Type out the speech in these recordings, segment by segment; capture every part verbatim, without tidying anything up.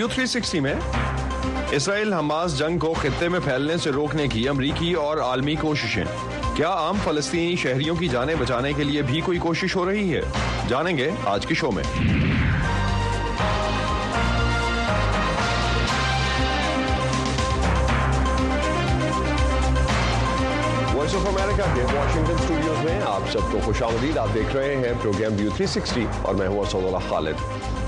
View three sixty में Israel Hamas जंग को खित्ते में फैलने से रोकने की अमरीकी और आलमी कोशिशें। क्या आम फलस्तीनी शहरियों की जानें बचाने के लिए भी कोई कोशिश हो रही है? जानेंगे आज के शो में। वॉइस ऑफ अमेरिका के वॉशिंगटन स्टूडियोज में आप सबको खुशामदीद। आप देख रहे हैं प्रोग्राम व्यू थ्री सिक्सटी और मैं हूं असदुल्लाह खालिद।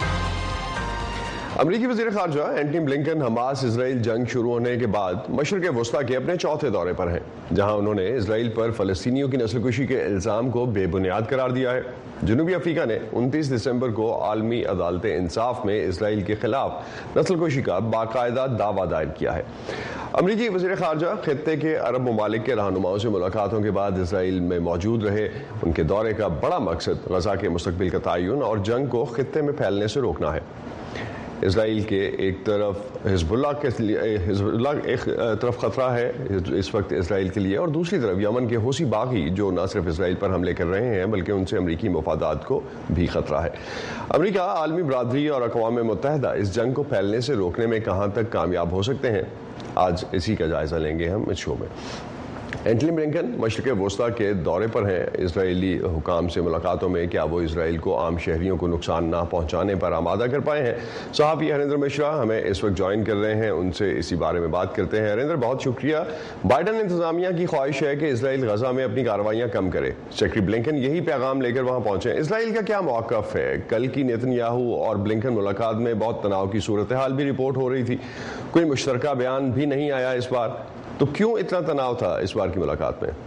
अमरीकी वज़ीर ख़ारजा एंटनी ब्लिंकन हमास इसराइल जंग शुरू होने के बाद मशरिक़ वस्ता के अपने चौथे दौरे पर हैं, जहां उन्होंने इसराइल पर फ़लस्तीनियों की नस्लकुशी के इल्ज़ाम को बेबुनियाद करार दिया है। जनूबी अफ्रीका ने उनतीस दिसंबर को आलमी अदालत इंसाफ में इसराइल के खिलाफ नस्लकुशी का बाकायदा दावा दायर किया है। अमरीकी वज़ीर ख़ारजा खित्ते के अरब ममालिक के रहनुमाओं से मुलाकातों के बाद इसराइल में मौजूद रहे। उनके दौरे का बड़ा मकसद गज़ा के मुस्तक़बिल का तयन और जंग को खित्ते में फैलने से रोकना है। इसराइल के एक तरफ हिज़्बुल्लाह के लिए हिज़्बुल्लाह एक तरफ ख़तरा है इस वक्त इसराइल के लिए, और दूसरी तरफ यमन के हूसी बागी जो न सिर्फ इसराइल पर हमले कर रहे हैं बल्कि उनसे अमरीकी मफादात को भी ख़तरा है। अमरीका, आलमी बरादरी और अक़वाम मुत्तहिदा इस जंग को फैलने से रोकने में कहाँ तक कामयाब हो सकते हैं, आज इसी का जायज़ा लेंगे हम इस शो में। एंटनी ब्लिंकन मशरिक़ वस्ता के दौरे पर हैं। इसराइली हुकाम से मुलाकातों में क्या वो इसराइल को आम शहरियों को नुकसान ना पहुंचाने पर आमादा कर पाए हैं? सहाफ़ी हरिंदर मिश्रा हमें इस वक्त ज्वाइन कर रहे हैं, उनसे इसी बारे में बात करते हैं। हरिंदर, बहुत शुक्रिया। बाइडन इंतजामिया की ख्वाहिश है कि इसराइल गजा में अपनी कार्रवाइयाँ कम करे। सेक्रेटरी ब्लिंकन यही पैगाम लेकर वहाँ पहुँचे। इसराइल का क्या मौक़िफ़ है? कल की नेतन्याहू और ब्लिंकन मुलाकात में बहुत तनाव की सूरत हाल भी रिपोर्ट हो रही थी, कोई मुश्तरका बयान भी नहीं आया इस बार, तो क्यों इतना तनाव था इस बार की मुलाकात में?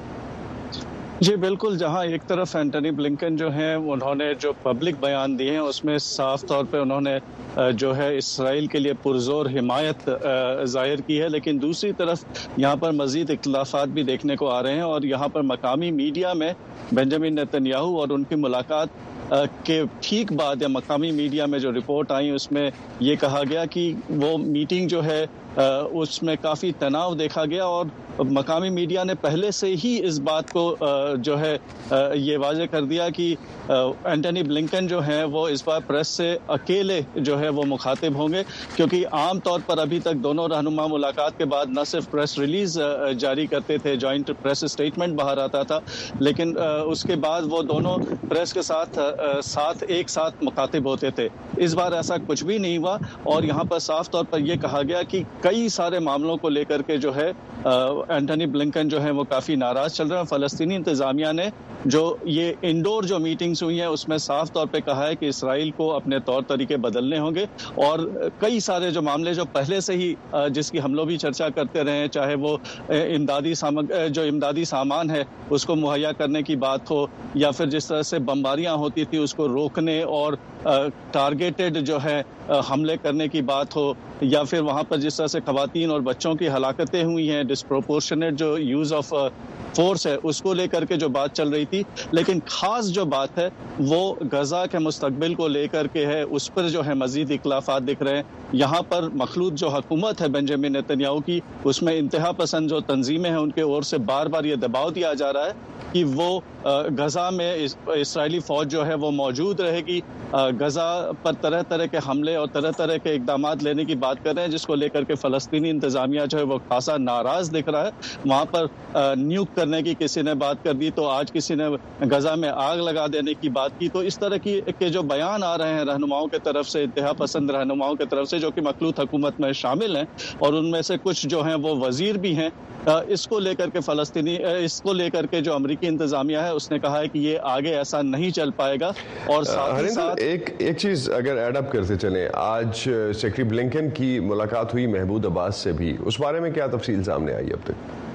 जी बिल्कुल, जहां एक तरफ एंटनी ब्लिंकन जो हैं उन्होंने जो पब्लिक बयान दिए हैं उसमें साफ तौर पे उन्होंने जो है इसराइल के लिए पुरजोर हिमायत जाहिर की है, लेकिन दूसरी तरफ यहां पर मजीद इख्तिलाफात भी देखने को आ रहे हैं। और यहां पर मकामी मीडिया में बेंजामिन नेतन्याहू और उनकी मुलाकात के ठीक बाद या मकामी मीडिया में जो रिपोर्ट आई उसमें ये कहा गया कि वो मीटिंग जो है उसमें काफ़ी तनाव देखा गया, और मकामी मीडिया ने पहले से ही इस बात को जो है ये वाज़े कर दिया कि एंटनी ब्लिंकन जो हैं वो इस बार प्रेस से अकेले जो है वो मुखातिब होंगे, क्योंकि आम तौर पर अभी तक दोनों रहनुमा मुलाकात के बाद न सिर्फ प्रेस रिलीज़ जारी करते थे, जॉइंट प्रेस स्टेटमेंट बाहर आता था, लेकिन उसके बाद वो दोनों प्रेस के साथ साथ एक साथ मुखातिब होते थे। इस बार ऐसा कुछ भी नहीं हुआ, और यहाँ पर साफ तौर पर यह कहा गया कि कई सारे मामलों को लेकर के जो है एंटनी ब्लिंकन जो है वो काफ़ी नाराज़ चल रहे हैं। फ़लस्तीनी इंतज़ामिया ने जो ये इंडोर जो मीटिंग्स हुई हैं उसमें साफ तौर पे कहा है कि इसराइल को अपने तौर तरीके बदलने होंगे, और कई सारे जो मामले जो पहले से ही जिसकी हम लोग भी चर्चा करते रहे हैं, चाहे वो इमदादी सामग जो इमदादी सामान है उसको मुहैया करने की बात हो, या फिर जिस तरह से बमबारियाँ होती थी उसको रोकने और टारगेटेड जो है हमले करने की बात हो, या फिर वहाँ पर जिस तरह से ख़वातीन और बच्चों की हलाकतें हुई हैं, डिस्प्रोपोर्शनेट जो यूज़ ऑफ फोर्स है उसको लेकर के जो बात चल रही थी। लेकिन खास जो बात है वो गजा के मुस्तकबिल को लेकर के है, उस पर जो है मजीद इख्तिलाफात दिख रहे हैं। यहाँ पर मखलूत जो हुकूमत है बेंजामिन नेतन्याहू की, उसमें इंतहा पसंद जो तंजीमें हैं उनके ओर से बार बार ये दबाव दिया जा रहा है कि वो गजा में इस, इसराइली फ़ौज जो है वो मौजूद रहेगी। गजा पर तरह तरह के हमले और तरह तरह के इकदाम लेने की बात कर रहे हैं, जिसको लेकर के फ़लस्तीनी इंतज़ामिया जो है वो खासा नाराज़ दिख रहा है। वहाँ पर न्यूक करने की किसी ने बात कर दी, तो आज किसी ने गजा में आग लगा देने की बात की। तो इस तरह की के जो बयान आ रहे हैं रहनुमाओं की तरफ से, इंतहा पसंद रहनुमाओं की तरफ से जो कि मखलूत हुकूमत में शामिल हैं, और उनमें से कुछ जो हैं वो वज़ीर भी हैं, इसको लेकर के फ़लस्तीनी इसको लेकर के जो अमरीकी इंतज़ामिया है उसने कहा है कि ये आगे ऐसा नहीं चल पाएगा। और साथ ही साथ एक एक चीज़ अगर एड अप करते चले, आज सेक्रेटरी ब्लिंकन की मुलाकात हुई महमूद अब्बास से भी, उस बारे में क्या तफसील सामने आई अब तक?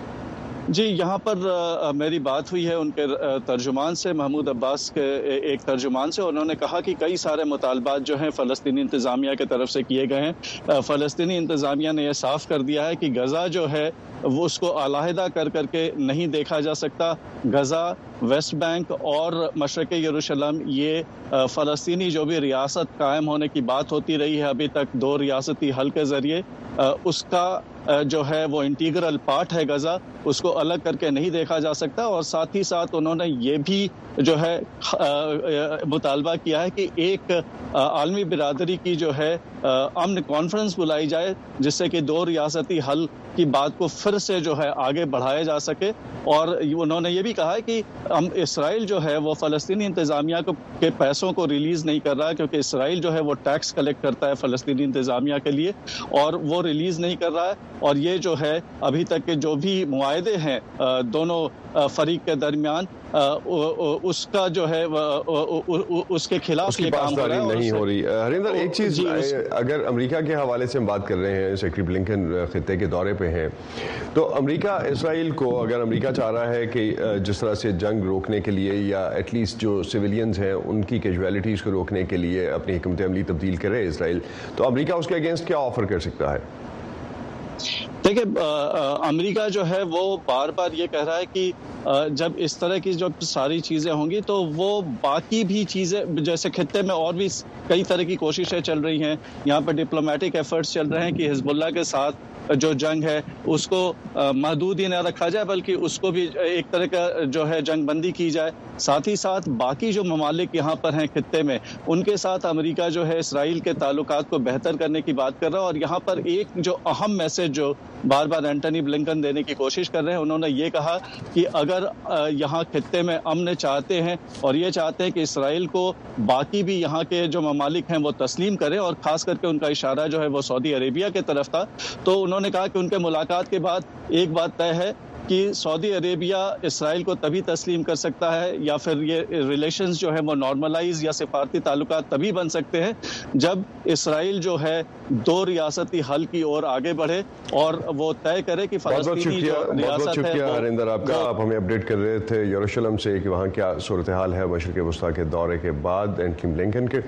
जी, यहाँ पर आ, मेरी बात हुई है उनके तर्जुमान से, महमूद अब्बास के एक तर्जुमान से। उन्होंने कहा कि कई सारे मुतालबात जो हैं फ़लस्तीनी इंतज़ामिया की तरफ से किए गए हैं। फ़लस्तीनी इंतज़ामिया ने यह साफ़ कर दिया है कि गज़ा जो है वो उसको अलहदा कर करके नहीं देखा जा सकता। गज़ा, वेस्ट बैंक और मशरक़ यरूशलेम, ये फ़लस्तीनी जो भी रियासत कायम होने की बात होती रही है अभी तक दो रियासती हल के ज़रिए, उसका जो है वो इंटीग्रल पार्ट है गज़ा, उसको अलग करके नहीं देखा जा सकता। और साथ ही साथ उन्होंने ये भी जो है मुतालबा किया है कि एक आलमी बिरादरी की जो है امن کانفرنس بلائی جائے جس سے کہ دو ریاستی حل کی بات کو پھر سے جو ہے آگے بڑھایا جا سکے. اور انہوں نے یہ بھی کہا ہے کہ اسرائیل جو ہے وہ فلسطینی انتظامیہ کو کے پیسوں کو ریلیز نہیں کر رہا کیونکہ اسرائیل جو ہے وہ ٹیکس کلیکٹ کرتا ہے فلسطینی انتظامیہ کے لیے اور وہ ریلیز نہیں کر رہا ہے. اور یہ جو ہے ابھی تک کے جو بھی معاہدے ہیں دونوں فریق کے درمیان اس کا جو ہے اس کے خلاف یہ کام ہو رہا ہے نہیں ہو رہی. ہریندر ایک چیز اگر امریکہ کے حوالے سے ہم بات کر رہے ہیں, سیکرٹری بلنکن خطے کے دورے پہ ہیں, تو امریکہ اسرائیل کو اگر امریکہ چاہ رہا ہے کہ جس طرح سے جنگ روکنے کے لیے یا ایٹ لیسٹ جو سویلینز ہیں ان کی کیجویلٹیز کو روکنے کے لیے اپنی حکمت عملی تبدیل کرے اسرائیل, تو امریکہ اس کے اگینسٹ کیا آفر کر سکتا ہے؟ دیکھیں امریکہ جو ہے وہ بار بار یہ کہہ رہا ہے کہ جب اس طرح کی جو ساری چیزیں ہوں گی تو وہ باقی بھی چیزیں جیسے خطے میں اور بھی کئی طرح کی کوششیں چل رہی ہیں, یہاں پر ڈپلومیٹک ایفرٹس چل رہے ہیں کہ حزب اللہ کے ساتھ جو جنگ ہے اس کو محدود ہی نہ رکھا جائے بلکہ اس کو بھی ایک طرح کا جو ہے جنگ بندی کی جائے. ساتھ ہی ساتھ باقی جو ممالک یہاں پر ہیں خطے میں ان کے ساتھ امریکہ جو ہے اسرائیل کے تعلقات کو بہتر کرنے کی بات کر رہا ہے. اور یہاں پر ایک جو اہم میسج جو بار بار اینٹنی بلنکن دینے کی کوشش کر رہے ہیں, انہوں نے یہ کہا کہ اگر یہاں خطے میں امن چاہتے ہیں اور یہ چاہتے ہیں کہ اسرائیل کو باقی بھی یہاں کے جو ممالک ہیں وہ تسلیم کریں, اور خاص کر کے ان کا اشارہ جو ہے وہ سعودی عربیہ کی طرف تھا, تو انہوں نے کہا کہ ان کے ملاقات کے بعد ایک بات طے ہے کہ سعودی عربیہ اسرائیل کو تبھی تسلیم کر سکتا ہے یا پھر یہ ریلیشنز جو ہے وہ نارملائز یا سفارتی تعلقات تبھی بن سکتے ہیں جب اسرائیل جو ہے دو ریاستی حل کی اور آگے بڑھے اور وہ طے کرے کہ فلسطینی جو ریاست ہے. ہریندر آپ کا آپ ہمیں اپڈیٹ کر رہے تھے یروشلم سے کہ وہاں کیا صورتحال ہے مشرق وسطیٰ کے دورے کے بعد اینٹنی بلنکن کے.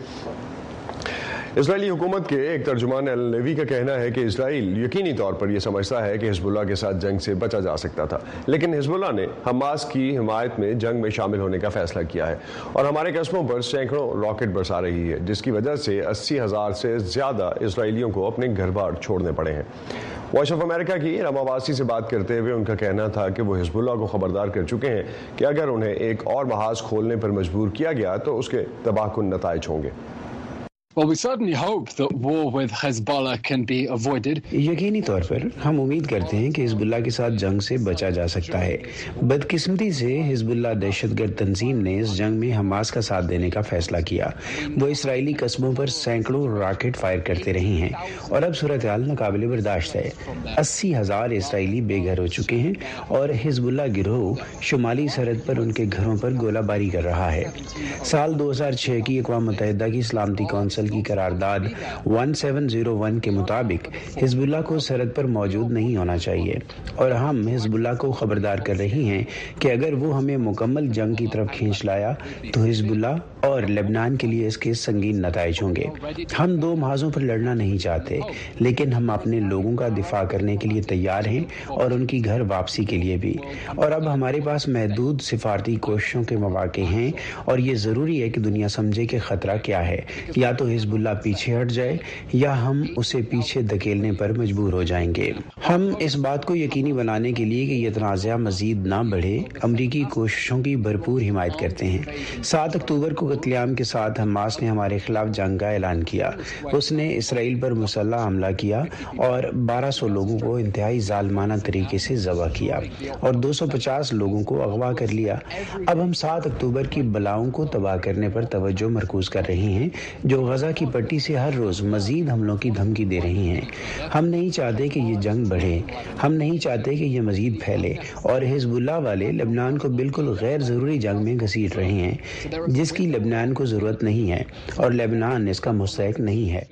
اسرائیلی حکومت کے ایک ترجمان النوی کا کہنا ہے کہ اسرائیل یقینی طور پر یہ سمجھتا ہے کہ حزب اللہ کے ساتھ جنگ سے بچا جا سکتا تھا, لیکن حزب اللہ نے حماس کی حمایت میں جنگ میں شامل ہونے کا فیصلہ کیا ہے اور ہمارے قصبوں پر سینکڑوں راکٹ برسا رہی ہے, جس کی وجہ سے اسی ہزار سے زیادہ اسرائیلیوں کو اپنے گھر بار چھوڑنے پڑے ہیں. وائس آف امریکہ کی رما واسی سے بات کرتے ہوئے ان کا کہنا تھا کہ وہ حزب اللہ کو خبردار کر چکے ہیں کہ اگر انہیں ایک اور محاذ کھولنے پر مجبور کیا گیا تو اس کے تباہ کن نتائج ہوں گے. Well, we certainly hope that war with Hezbollah can be avoided. یقینی طور پر ہم امید کرتے ہیں کہ حزب اللہ کے ساتھ جنگ سے بچا جا سکتا ہے. بدقسمتی سے حزب اللہ دہشت گرد تنظیم نے اس جنگ میں حماس کا ساتھ دینے کا فیصلہ کیا. وہ اسرائیلی قصبوں پر سینکڑوں راکٹ فائر کرتے رہے ہیں اور اب صورتحال ناقابل برداشت ہے. اسی ہزار اسرائیلی بے گھر ہو چکے ہیں اور حزب اللہ گروہ شمالی سرحد پر ان کے گھروں پر گولہ باری کر رہا ہے. سال دو ہزار چھ کی اقوام متحدہ کی سلامتی کونسل کی قرارداد سیونٹین زیرو ون کے مطابق حزب اللہ کو سرحد پر موجود نہیں ہونا چاہیے اور ہم حزب اللہ کو خبردار کر رہے ہیں کہ اگر وہ ہمیں مکمل جنگ کی طرف کھینچ لایا تو حزب اللہ اور لبنان کے لیے اس کے سنگین نتائج ہوں گے. ہم دو محاذوں پر لڑنا نہیں چاہتے لیکن ہم اپنے لوگوں کا دفاع کرنے کے لیے تیار ہیں اور ان کی گھر واپسی کے لیے بھی. اور اب ہمارے پاس محدود سفارتی کوششوں کے مواقع ہیں اور یہ ضروری ہے کہ دنیا سمجھے کہ خطرہ کیا ہے. یا تو حزب اللہ پیچھے ہٹ جائے یا ہم اسے پیچھے دھکیلنے پر مجبور ہو جائیں گے. ہم اس بات کو یقینی بنانے کے لیے کہ یہ تنازع مزید نہ بڑھے امریکی کوششوں کی بھرپور حمایت کرتے ہیں. سات اکتوبر کو قتل عام کے ساتھ حماس نے ہمارے خلاف جنگ کا اعلان کیا. اس نے اسرائیل پر مسلح حملہ کیا اور بارہ سو لوگوں کو انتہائی ظالمانہ طریقے سے ذبح کیا اور دو سو پچاس لوگوں کو اغوا کر لیا. اب ہم سات اکتوبر کی بلاؤں کو تباہ کرنے پر توجہ مرکوز کر رہے ہیں جو غزہ کی پٹی سے ہر روز مزید حملوں کی دھمکی دے رہی ہیں. ہم نہیں چاہتے کہ یہ جنگ بڑھے, ہم نہیں چاہتے کہ یہ مزید پھیلے اور حزب اللہ والے لبنان کو بالکل غیر ضروری جنگ میں گھسیٹ رہے ہیں جس کی لبنان کو ضرورت نہیں ہے اور لبنان اس کا مستحق نہیں ہے.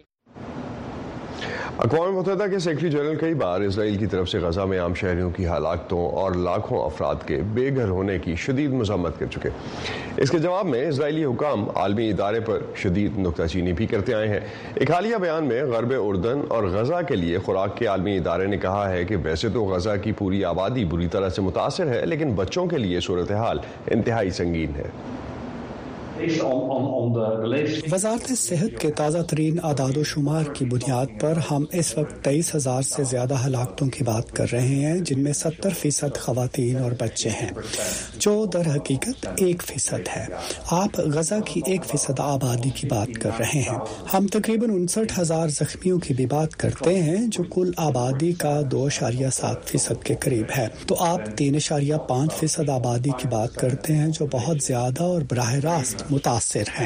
اقوام متحدہ کے سیکرٹری جنرل کئی بار اسرائیل کی طرف سے غزہ میں عام شہریوں کی ہلاکتوں اور لاکھوں افراد کے بے گھر ہونے کی شدید مذمت کر چکے. اس کے جواب میں اسرائیلی حکام عالمی ادارے پر شدید نکتہ چینی بھی کرتے آئے ہیں. ایک حالیہ بیان میں غرب اردن اور غزہ کے لیے خوراک کے عالمی ادارے نے کہا ہے کہ ویسے تو غزہ کی پوری آبادی بری طرح سے متاثر ہے لیکن بچوں کے لیے صورتحال انتہائی سنگین ہے. وزارت صحت کے تازہ ترین اعداد و شمار کی بنیاد پر ہم اس وقت تیئیس ہزار سے زیادہ ہلاکتوں کی بات کر رہے ہیں، جن میں ستر فیصد خواتین اور بچے ہیں، جو در حقیقت ایک فیصد ہے۔ آپ غزہ کی ایک فیصد آبادی کی بات کر رہے ہیں۔ ہم تقریباً انسٹھ ہزار زخمیوں کی بھی بات کرتے ہیں، جو کل آبادی کا دو اشاریہ سات فیصد کے قریب ہے۔ تو آپ تین اشاریہ پانچ فیصد آبادی کی بات کرتے ہیں، جو بہت زیادہ اور براہ راست متاثر ہیں۔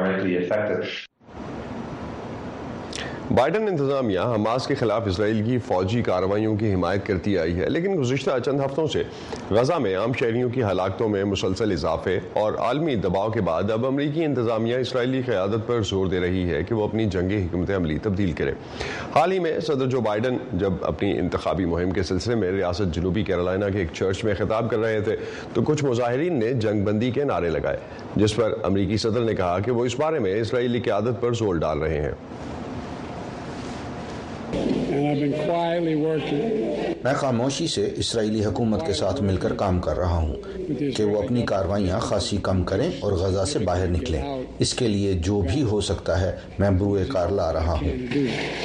بائیڈن انتظامیہ حماس کے خلاف اسرائیل کی فوجی کارروائیوں کی حمایت کرتی آئی ہے، لیکن گزشتہ چند ہفتوں سے غزہ میں عام شہریوں کی ہلاکتوں میں مسلسل اضافے اور عالمی دباؤ کے بعد اب امریکی انتظامیہ اسرائیلی قیادت پر زور دے رہی ہے کہ وہ اپنی جنگی حکمت عملی تبدیل کرے۔ حال ہی میں صدر جو بائیڈن جب اپنی انتخابی مہم کے سلسلے میں ریاست جنوبی کیرولائنا کے ایک چرچ میں خطاب کر رہے تھے تو کچھ مظاہرین نے جنگ بندی کے نعرے لگائے، جس پر امریکی صدر نے کہا کہ وہ اس بارے میں اسرائیلی قیادت پر زور ڈال رہے ہیں۔ میں خاموشی سے اسرائیلی حکومت کے ساتھ مل کر کام کر رہا ہوں کہ وہ اپنی کارروائیاں خاصی کم کریں اور غزہ سے باہر نکلیں۔ اس کے لیے جو بھی ہو سکتا ہے میں بروئے کار لا رہا ہوں۔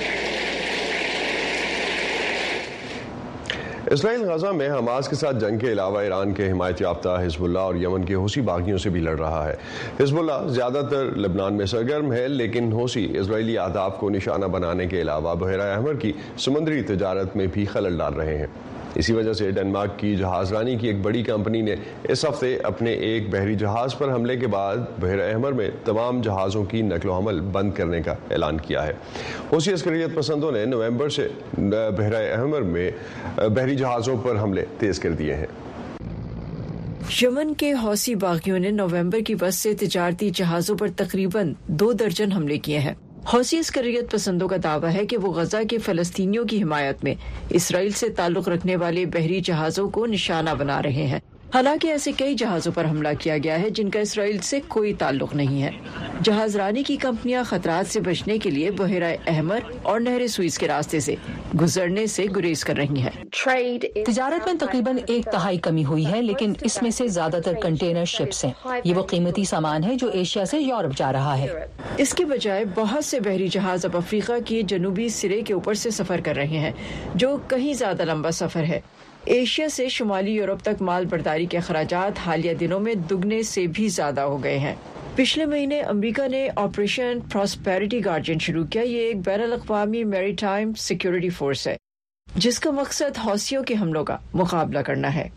اسرائیل غزہ میں حماس کے ساتھ جنگ کے علاوہ ایران کے حمایت یافتہ حزب اللہ اور یمن کے حوثی باغیوں سے بھی لڑ رہا ہے۔ حزب اللہ زیادہ تر لبنان میں سرگرم ہے، لیکن حوثی اسرائیلی اہداف کو نشانہ بنانے کے علاوہ بحیرہ احمر کی سمندری تجارت میں بھی خلل ڈال رہے ہیں۔ اسی وجہ سے ڈنمارک کی جہاز رانی کی ایک بڑی کمپنی نے اس ہفتے اپنے ایک بحری جہاز پر حملے کے بعد بحیرہ احمر میں تمام جہازوں کی نقل و حمل بند کرنے کا اعلان کیا ہے۔ حوثی عسکریت پسندوں نے نومبر سے بحیرہ احمر میں بحری جہازوں پر حملے تیز کر دیے ہیں۔ یمن کے حوثی باغیوں نے نومبر کی بس سے تجارتی جہازوں پر تقریباً دو درجن حملے کیے ہیں۔ حوثی عسکریت پسندوں کا دعویٰ ہے کہ وہ غزہ کے فلسطینیوں کی حمایت میں اسرائیل سے تعلق رکھنے والے بحری جہازوں کو نشانہ بنا رہے ہیں۔ حالانکہ ایسے کئی جہازوں پر حملہ کیا گیا ہے جن کا اسرائیل سے کوئی تعلق نہیں ہے۔ جہاز رانی کی کمپنیاں خطرات سے بچنے کے لیے بحیرہ احمر اور نہر سوئز کے راستے سے گزرنے سے گریز کر رہی ہیں۔ تجارت میں تقریباً ایک تہائی کمی ہوئی ہے، لیکن اس میں سے زیادہ تر کنٹینر شپس ہیں۔ یہ وہ قیمتی سامان ہے جو ایشیا سے یورپ جا رہا ہے۔ اس کے بجائے بہت سے بحری جہاز اب افریقہ کے جنوبی سرے کے اوپر سے سفر کر رہے ہیں، جو کہیں زیادہ لمبا سفر ہے۔ ایشیا سے شمالی یورپ تک مال برداری کے اخراجات حالیہ دنوں میں دگنے سے بھی زیادہ ہو گئے ہیں۔ پچھلے مہینے امریکہ نے آپریشن پراسپیرٹی گارڈین شروع کیا۔ یہ ایک بین الاقوامی میری ٹائم سیکیورٹی فورس ہے جس کا مقصد حوثیوں کے حملوں کا مقابلہ کرنا ہے۔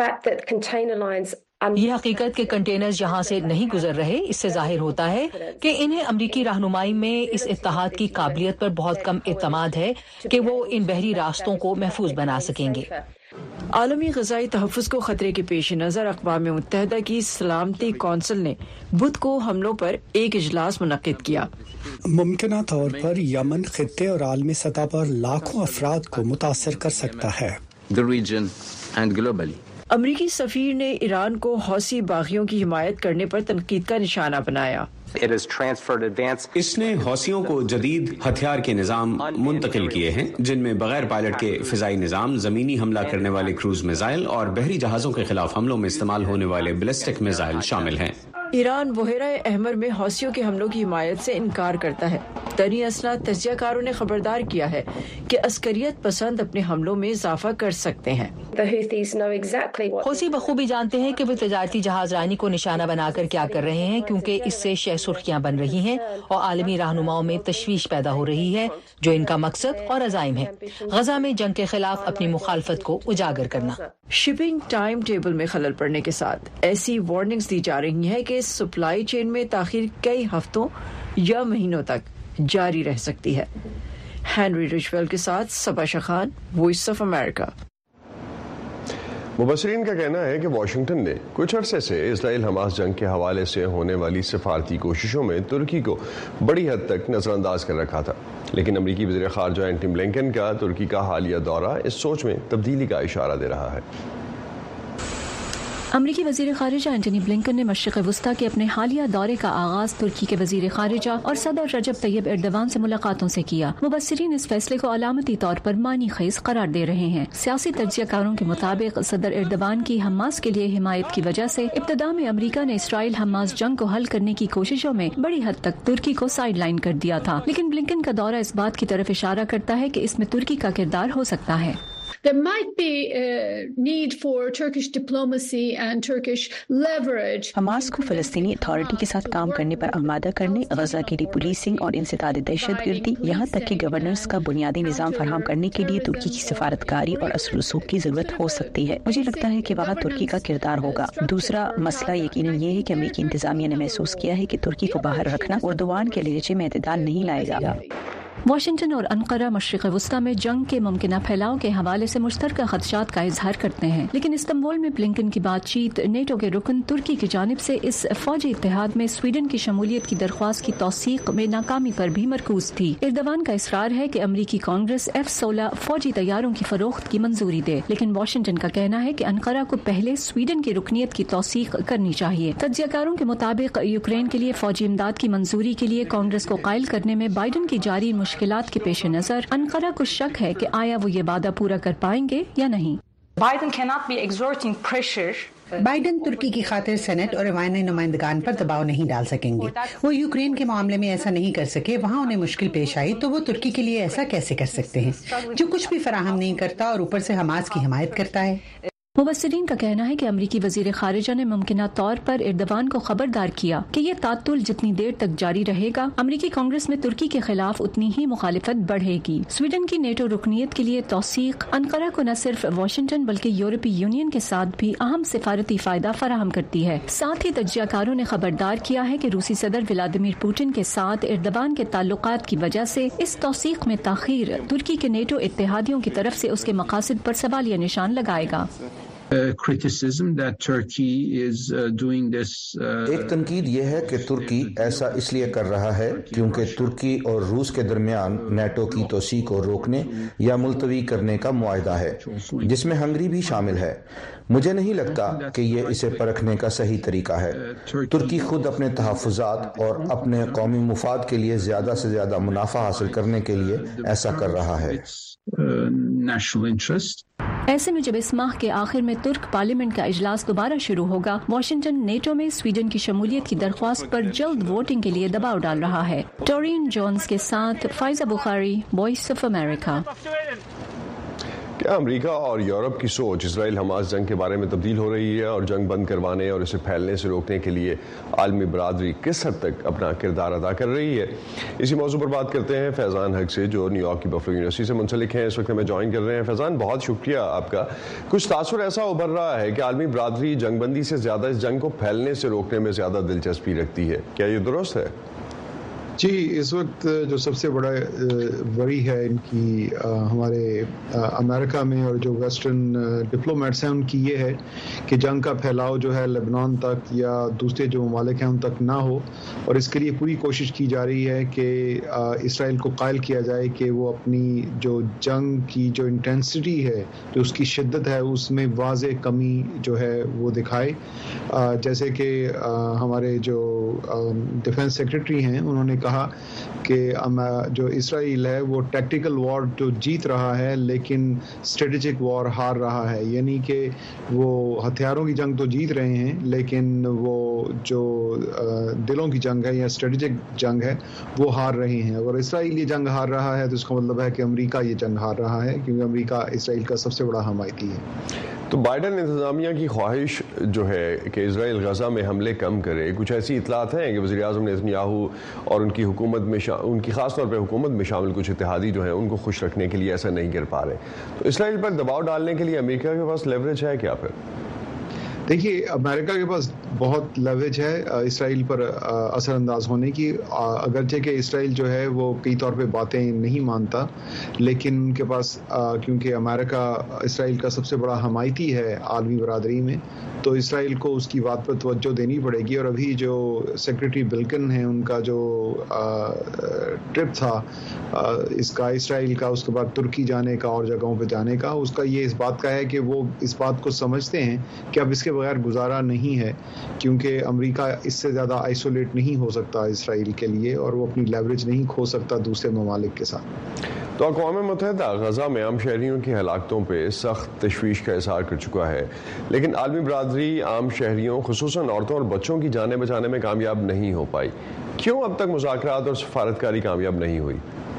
یہ حقیقت کہ کنٹینرز یہاں سے نہیں گزر رہے، اس سے ظاہر ہوتا ہے کہ انہیں امریکی رہنمائی میں اس اتحاد کی قابلیت پر بہت کم اعتماد ہے کہ وہ ان بحری راستوں کو محفوظ بنا سکیں گے۔ عالمی غذائی تحفظ کو خطرے کے پیش نظر اقوام متحدہ کی سلامتی کونسل نے بدھ کو حملوں پر ایک اجلاس منعقد کیا۔ ممکنہ طور پر یمن خطے اور عالمی سطح پر لاکھوں افراد کو متاثر کر سکتا ہے۔ امریکی سفیر نے ایران کو حوثی باغیوں کی حمایت کرنے پر تنقید کا نشانہ بنایا۔ اس نے حوثیوں کو جدید ہتھیار کے نظام منتقل کیے ہیں، جن میں بغیر پائلٹ کے فضائی نظام، زمینی حملہ کرنے والے کروز میزائل اور بحری جہازوں کے خلاف حملوں میں استعمال ہونے والے بیلسٹک میزائل شامل ہیں۔ ایران بحیرہ احمر میں حوثیوں کے حملوں کی حمایت سے انکار کرتا ہے۔ دنی اسناد تجزیہ کاروں نے خبردار کیا ہے کہ عسکریت پسند اپنے حملوں میں اضافہ کر سکتے ہیں۔ حوثی بخوبی جانتے ہیں کہ وہ تجارتی جہاز رانی کو نشانہ بنا کر کیا کر رہے ہیں، کیونکہ اس سے شہ سرخیاں بن رہی ہیں اور عالمی رہنماؤں میں تشویش پیدا ہو رہی ہے، جو ان کا مقصد اور عزائم ہے: غزہ میں جنگ کے خلاف اپنی مخالفت کو اجاگر کرنا۔ شپنگ ٹائم ٹیبل میں خلل پڑنے کے ساتھ ایسی وارننگز دی جا رہی ہیں کہ سپلائی چین میں تاخیر کئی ہفتوں یا مہینوں تک جاری رہ سکتی ہے۔ ہینری رچویل کے ساتھ صبا شخان، وائس آف امریکہ۔ مبصرین کا کہنا ہے کہ واشنگٹن نے کچھ عرصے سے اسرائیل حماس جنگ کے حوالے سے ہونے والی سفارتی کوششوں میں ترکی کو بڑی حد تک نظر انداز کر رکھا تھا، لیکن امریکی وزیر خارجہ اینٹنی بلنکن کا ترکی کا حالیہ دورہ اس سوچ میں تبدیلی کا اشارہ دے رہا ہے۔ امریکی وزیر خارجہ اینٹنی بلنکن نے مشرق وسطی کے اپنے حالیہ دورے کا آغاز ترکی کے وزیر خارجہ اور صدر رجب طیب ایردوان سے ملاقاتوں سے کیا۔ مبصرین اس فیصلے کو علامتی طور پر معنی خیز قرار دے رہے ہیں۔ سیاسی تجزیہ کاروں کے مطابق صدر ایردوان کی حماس کے لیے حمایت کی وجہ سے ابتدا میں امریکہ نے اسرائیل حماس جنگ کو حل کرنے کی کوششوں میں بڑی حد تک ترکی کو سائیڈ لائن کر دیا تھا، لیکن بلنکن کا دورہ اس بات کی طرف اشارہ کرتا ہے کہ اس میں ترکی کا کردار ہو سکتا ہے۔ There might be a need for Turkish diplomacy and Turkish leverage. حماس کو فلسطینی اتھارٹی کے ساتھ کام کرنے پر آمادہ کرنے، غزہ کی ڈی پولیسنگ اور انسداد دہشت گردی، یہاں تک کہ گورننس کا بنیادی نظام فراہم کرنے کے لیے ترکی کی سفارتکاری اور اثر رسوخ کی ضرورت ہو سکتی ہے۔ مجھے لگتا ہے کہ وہاں ترکی کا کردار ہوگا۔ دوسرا مسئلہ یقیناً یہ ہے کہ امریکی انتظامیہ نے محسوس کیا ہے کہ ترکی کو باہر رکھنا اردوان کے لہجے میں اعتدال نہیں لائے گا۔ واشنگٹن اور انقرہ مشرق وسطی میں جنگ کے ممکنہ پھیلاؤ کے حوالے سے مشترکہ خدشات کا اظہار کرتے ہیں، لیکن استنبول میں بلنکن کی بات چیت نیٹو کے رکن ترکی کی جانب سے اس فوجی اتحاد میں سویڈن کی شمولیت کی درخواست کی توثیق میں ناکامی پر بھی مرکوز تھی۔ ایردوان کا اصرار ہے کہ امریکی کانگریس ایف سولہ فوجی طیاروں کی فروخت کی منظوری دے، لیکن واشنگٹن کا کہنا ہے کہ انقرہ کو پہلے سویڈن کی رکنیت کی توثیق کرنی چاہیے۔ تجزیہ کاروں کے مطابق یوکرین کے لیے فوجی امداد کی منظوری کے لیے کانگریس کو قائل کرنے میں بائیڈن کی جاری مشکلات کے پیش نظر انقرہ کو شک ہے کہ آیا وہ یہ وعدہ پورا کر پائیں گے یا نہیں۔ بائیڈن ترکی کی خاطر سینٹ اور ایوانی نمائندگان پر دباؤ نہیں ڈال سکیں گے۔ وہ یوکرین کے معاملے میں ایسا نہیں کر سکے، وہاں انہیں مشکل پیش آئی تو وہ ترکی کے لیے ایسا کیسے کر سکتے ہیں جو کچھ بھی فراہم نہیں کرتا اور اوپر سے حماس کی حمایت کرتا ہے۔ مبصرین کا کہنا ہے کہ امریکی وزیر خارجہ نے ممکنہ طور پر ایردوان کو خبردار کیا کہ یہ تعطل جتنی دیر تک جاری رہے گا، امریکی کانگریس میں ترکی کے خلاف اتنی ہی مخالفت بڑھے گی۔ سویڈن کی نیٹو رکنیت کے لیے توثیق انقرہ کو نہ صرف واشنگٹن بلکہ یورپی یونین کے ساتھ بھی اہم سفارتی فائدہ فراہم کرتی ہے۔ ساتھ ہی تجزیہ کاروں نے خبردار کیا ہے کہ روسی صدر ولادیمیر پوٹن کے ساتھ ایردوان کے تعلقات کی وجہ سے اس توثیق میں تاخیر ترکی کے نیٹو اتحادیوں کی طرف سے اس کے مقاصد پر سوالیہ نشان لگائے گا۔ ایک تنقید یہ ہے کہ ترکی ایسا اس لیے کر رہا ہے کیونکہ ترکی اور روس کے درمیان نیٹو کی توسیع کو روکنے یا ملتوی کرنے کا معاہدہ ہے، جس میں ہنگری بھی شامل ہے۔ مجھے نہیں لگتا کہ یہ اسے پرکھنے کا صحیح طریقہ ہے۔ ترکی خود اپنے تحفظات اور اپنے قومی مفاد کے لیے زیادہ سے زیادہ منافع حاصل کرنے کے لیے ایسا کر رہا ہے۔ ایسے میں جب اس ماہ کے آخر میں ترک پارلیمنٹ کا اجلاس دوبارہ شروع ہوگا، واشنگٹن نیٹو میں سویڈن کی شمولیت کی درخواست پر جلد ووٹنگ کے لیے دباؤ ڈال رہا ہے۔ ٹورین جونز کے ساتھ فائزہ بخاری، وائس آف امریکہ۔ کیا امریکہ اور یورپ کی سوچ اسرائیل حماس جنگ کے بارے میں تبدیل ہو رہی ہے اور جنگ بند کروانے اور اسے پھیلنے سے روکنے کے لیے عالمی برادری کس حد تک اپنا کردار ادا کر رہی ہے؟ اسی موضوع پر بات کرتے ہیں فیضان حق سے، جو نیو یارک کی بفلو یونیورسٹی سے منسلک ہیں، اس وقت ہمیں جوائن کر رہے ہیں۔ فیضان، بہت شکریہ آپ کا۔ کچھ تاثر ایسا ابھر رہا ہے کہ عالمی برادری جنگ بندی سے زیادہ اس جنگ کو پھیلنے سے روکنے میں زیادہ دلچسپی رکھتی ہے، کیا یہ درست ہے؟ جی، اس وقت جو سب سے بڑا وری ہے ان کی ہمارے امریکہ میں اور جو ویسٹرن ڈپلومیٹس ہیں ان کی یہ ہے کہ جنگ کا پھیلاؤ جو ہے لبنان تک یا دوسرے جو ممالک ہیں ان تک نہ ہو، اور اس کے لیے پوری کوشش کی جا رہی ہے کہ اسرائیل کو قائل کیا جائے کہ وہ اپنی جو جنگ کی جو انٹینسٹی ہے، جو اس کی شدت ہے، اس میں واضح کمی جو ہے وہ دکھائے۔ جیسے کہ ہمارے جو ڈیفنس سیکرٹری ہیں انہوں نے کہا کہ جو اسرائیل ہے وہ ٹیکٹیکل وار جو جیت رہا ہے لیکن اسٹریٹجک وار ہار رہا ہے، یعنی کہ وہ ہتھیاروں کی جنگ تو جیت رہے ہیں لیکن وہ جو دلوں کی جنگ ہے یا اسٹریٹجک جنگ ہے وہ ہار رہے ہیں۔ اگر اسرائیل یہ جنگ ہار رہا ہے تو اس کا مطلب ہے کہ امریکہ یہ جنگ ہار رہا ہے، کیونکہ امریکہ اسرائیل کا سب سے بڑا حمایتی ہے۔ تو بائیڈن انتظامیہ کی خواہش جو ہے کہ اسرائیل غزہ میں حملے کم کرے، کچھ ایسی اطلاعات ہیں کہ وزیر اعظم نیتن یاہو اور ان کی حکومت میں شا... ان کی خاص طور پہ حکومت میں شامل کچھ اتحادی جو ہیں ان کو خوش رکھنے کے لیے ایسا نہیں کر پا رہے، تو اسرائیل پر دباؤ ڈالنے کے لیے امریکہ کے پاس لیوریج ہے کیا؟ پھر دیکھیے، امریکہ کے پاس بہت لیوریج ہے اسرائیل پر اثر انداز ہونے کی، اگرچہ کہ اسرائیل جو ہے وہ کئی طور پہ باتیں نہیں مانتا، لیکن ان کے پاس کیونکہ امریکہ اسرائیل کا سب سے بڑا حمایتی ہے عالمی برادری میں، تو اسرائیل کو اس کی بات پر توجہ دینی پڑے گی۔ اور ابھی جو سیکرٹری بلکن ہیں ان کا جو ٹرپ تھا اس کا اسرائیل کا، اس کے بعد ترکی جانے کا اور جگہوں پہ جانے کا، اس کا یہ اس بات کا ہے کہ وہ اس بات کو سمجھتے ہیں کہ اب اس کے بغیر گزارا نہیں ہے، کیونکہ امریکہ اس سے زیادہ آئسولیٹ نہیں ہو سکتا اسرائیل کے لیے، اور وہ اپنی لیوریج نہیں کھو سکتا دوسرے ممالک کے ساتھ۔ تو اقوام متحدہ غزہ میں عام شہریوں کی ہلاکتوں پہ سخت تشویش کا اظہار کر چکا ہے، لیکن عالمی برادری عام شہریوں خصوصاً عورتوں اور بچوں کی جانیں بچانے میں کامیاب نہیں ہو پائی۔ کیوں اب تک مذاکرات اور سفارتکاری کامیاب نہیں ہوئی؟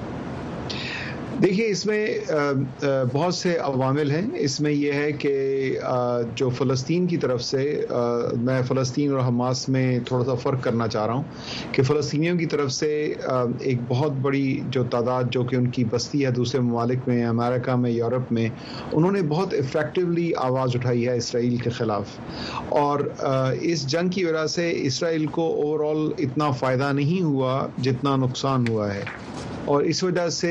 دیکھیے، اس میں بہت سے عوامل ہیں۔ اس میں یہ ہے کہ جو فلسطین کی طرف سے، میں فلسطین اور حماس میں تھوڑا سا فرق کرنا چاہ رہا ہوں کہ فلسطینیوں کی طرف سے ایک بہت بڑی جو تعداد جو کہ ان کی بستی ہے دوسرے ممالک میں، امریکہ میں، یورپ میں، انہوں نے بہت افیکٹولی آواز اٹھائی ہے اسرائیل کے خلاف، اور اس جنگ کی وجہ سے اسرائیل کو اوور آل اتنا فائدہ نہیں ہوا جتنا نقصان ہوا ہے، اور اس وجہ سے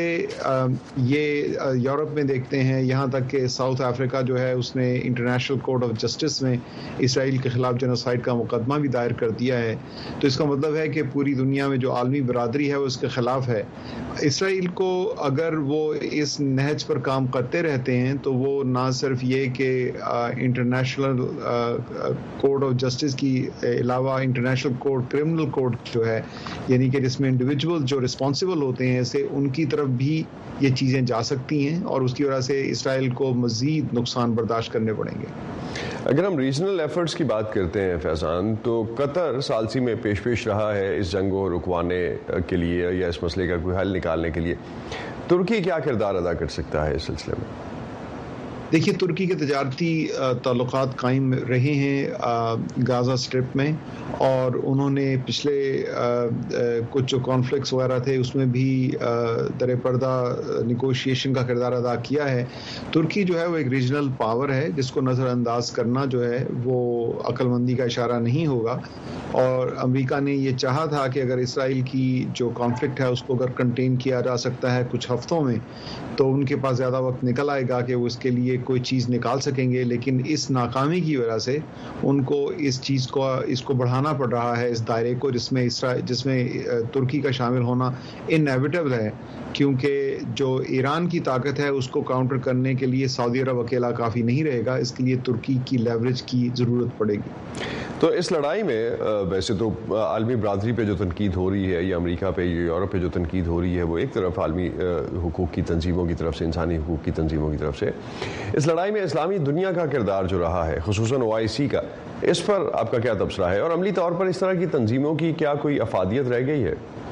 یہ یورپ میں دیکھتے ہیں، یہاں تک کہ ساؤتھ افریقہ جو ہے اس نے انٹرنیشنل کورٹ آف جسٹس میں اسرائیل کے خلاف جنوسائیڈ کا مقدمہ بھی دائر کر دیا ہے۔ تو اس کا مطلب ہے کہ پوری دنیا میں جو عالمی برادری ہے وہ اس کے خلاف ہے۔ اسرائیل کو اگر وہ اس نہج پر کام کرتے رہتے ہیں تو وہ نہ صرف یہ کہ انٹرنیشنل کورٹ آف جسٹس کی علاوہ انٹرنیشنل کورٹ کرمنل کورٹ جو ہے، یعنی کہ جس میں انڈیویجول جو رسپانسبل ہوتے ہیں سے ان کی طرف بھی یہ چیزیں جا سکتی ہیں، اور اس کی وجہ سے اسرائیل کو مزید نقصان برداشت کرنے پڑیں گے۔ اگر ہم ریجنل ایفرٹس کی بات کرتے ہیں فیضان، تو قطر ثالثی میں پیش پیش رہا ہے اس جنگ کو رکوانے کے لیے یا اس مسئلے کا کوئی حل نکالنے کے لیے۔ ترکی کیا کردار ادا کر سکتا ہے اس سلسلے میں؟ دیکھیے، ترکی کے تجارتی تعلقات قائم رہے ہیں غازہ اسٹرپ میں، اور انہوں نے پچھلے کچھ جو کانفلکٹس وغیرہ تھے اس میں بھی در پردہ نیگوشیشن کا کردار ادا کیا ہے۔ ترکی جو ہے وہ ایک ریجنل پاور ہے جس کو نظر انداز کرنا جو ہے وہ عقل مندی کا اشارہ نہیں ہوگا، اور امریکہ نے یہ چاہا تھا کہ اگر اسرائیل کی جو کانفلکٹ ہے اس کو اگر کنٹین کیا جا سکتا ہے کچھ ہفتوں میں تو ان کے پاس زیادہ وقت نکل آئے گا کہ وہ اس کے لیے کوئی چیز نکال سکیں گے، لیکن اس ناکامی کی وجہ سے ان کو اس چیز کو اس کو بڑھانا پڑ رہا ہے، اس دائرے کو جس میں اسرائیل جس میں ترکی کا شامل ہونا انیویٹیبل ہے، کیونکہ جو ایران کی طاقت ہے اس کو کاؤنٹر کرنے کے لیے سعودی عرب اکیلا کافی نہیں رہے گا، اس کے لیے ترکی کی لیوریج کی ضرورت پڑے گی۔ تو اس لڑائی میں ویسے تو عالمی برادری پہ جو تنقید ہو رہی ہے، یا امریکہ پہ یا یورپ پہ جو تنقید ہو رہی ہے، وہ ایک طرف عالمی حقوق کی تنظیموں کی طرف سے، انسانی حقوق کی تنظیموں کی طرف سے، اس لڑائی میں اسلامی دنیا کا کردار جو رہا ہے، خصوصاً او آئی سی کا، اس پر آپ کا کیا تبصرہ ہے، اور عملی طور پر اس طرح کی تنظیموں کی کیا کوئی افادیت رہ گئی ہے؟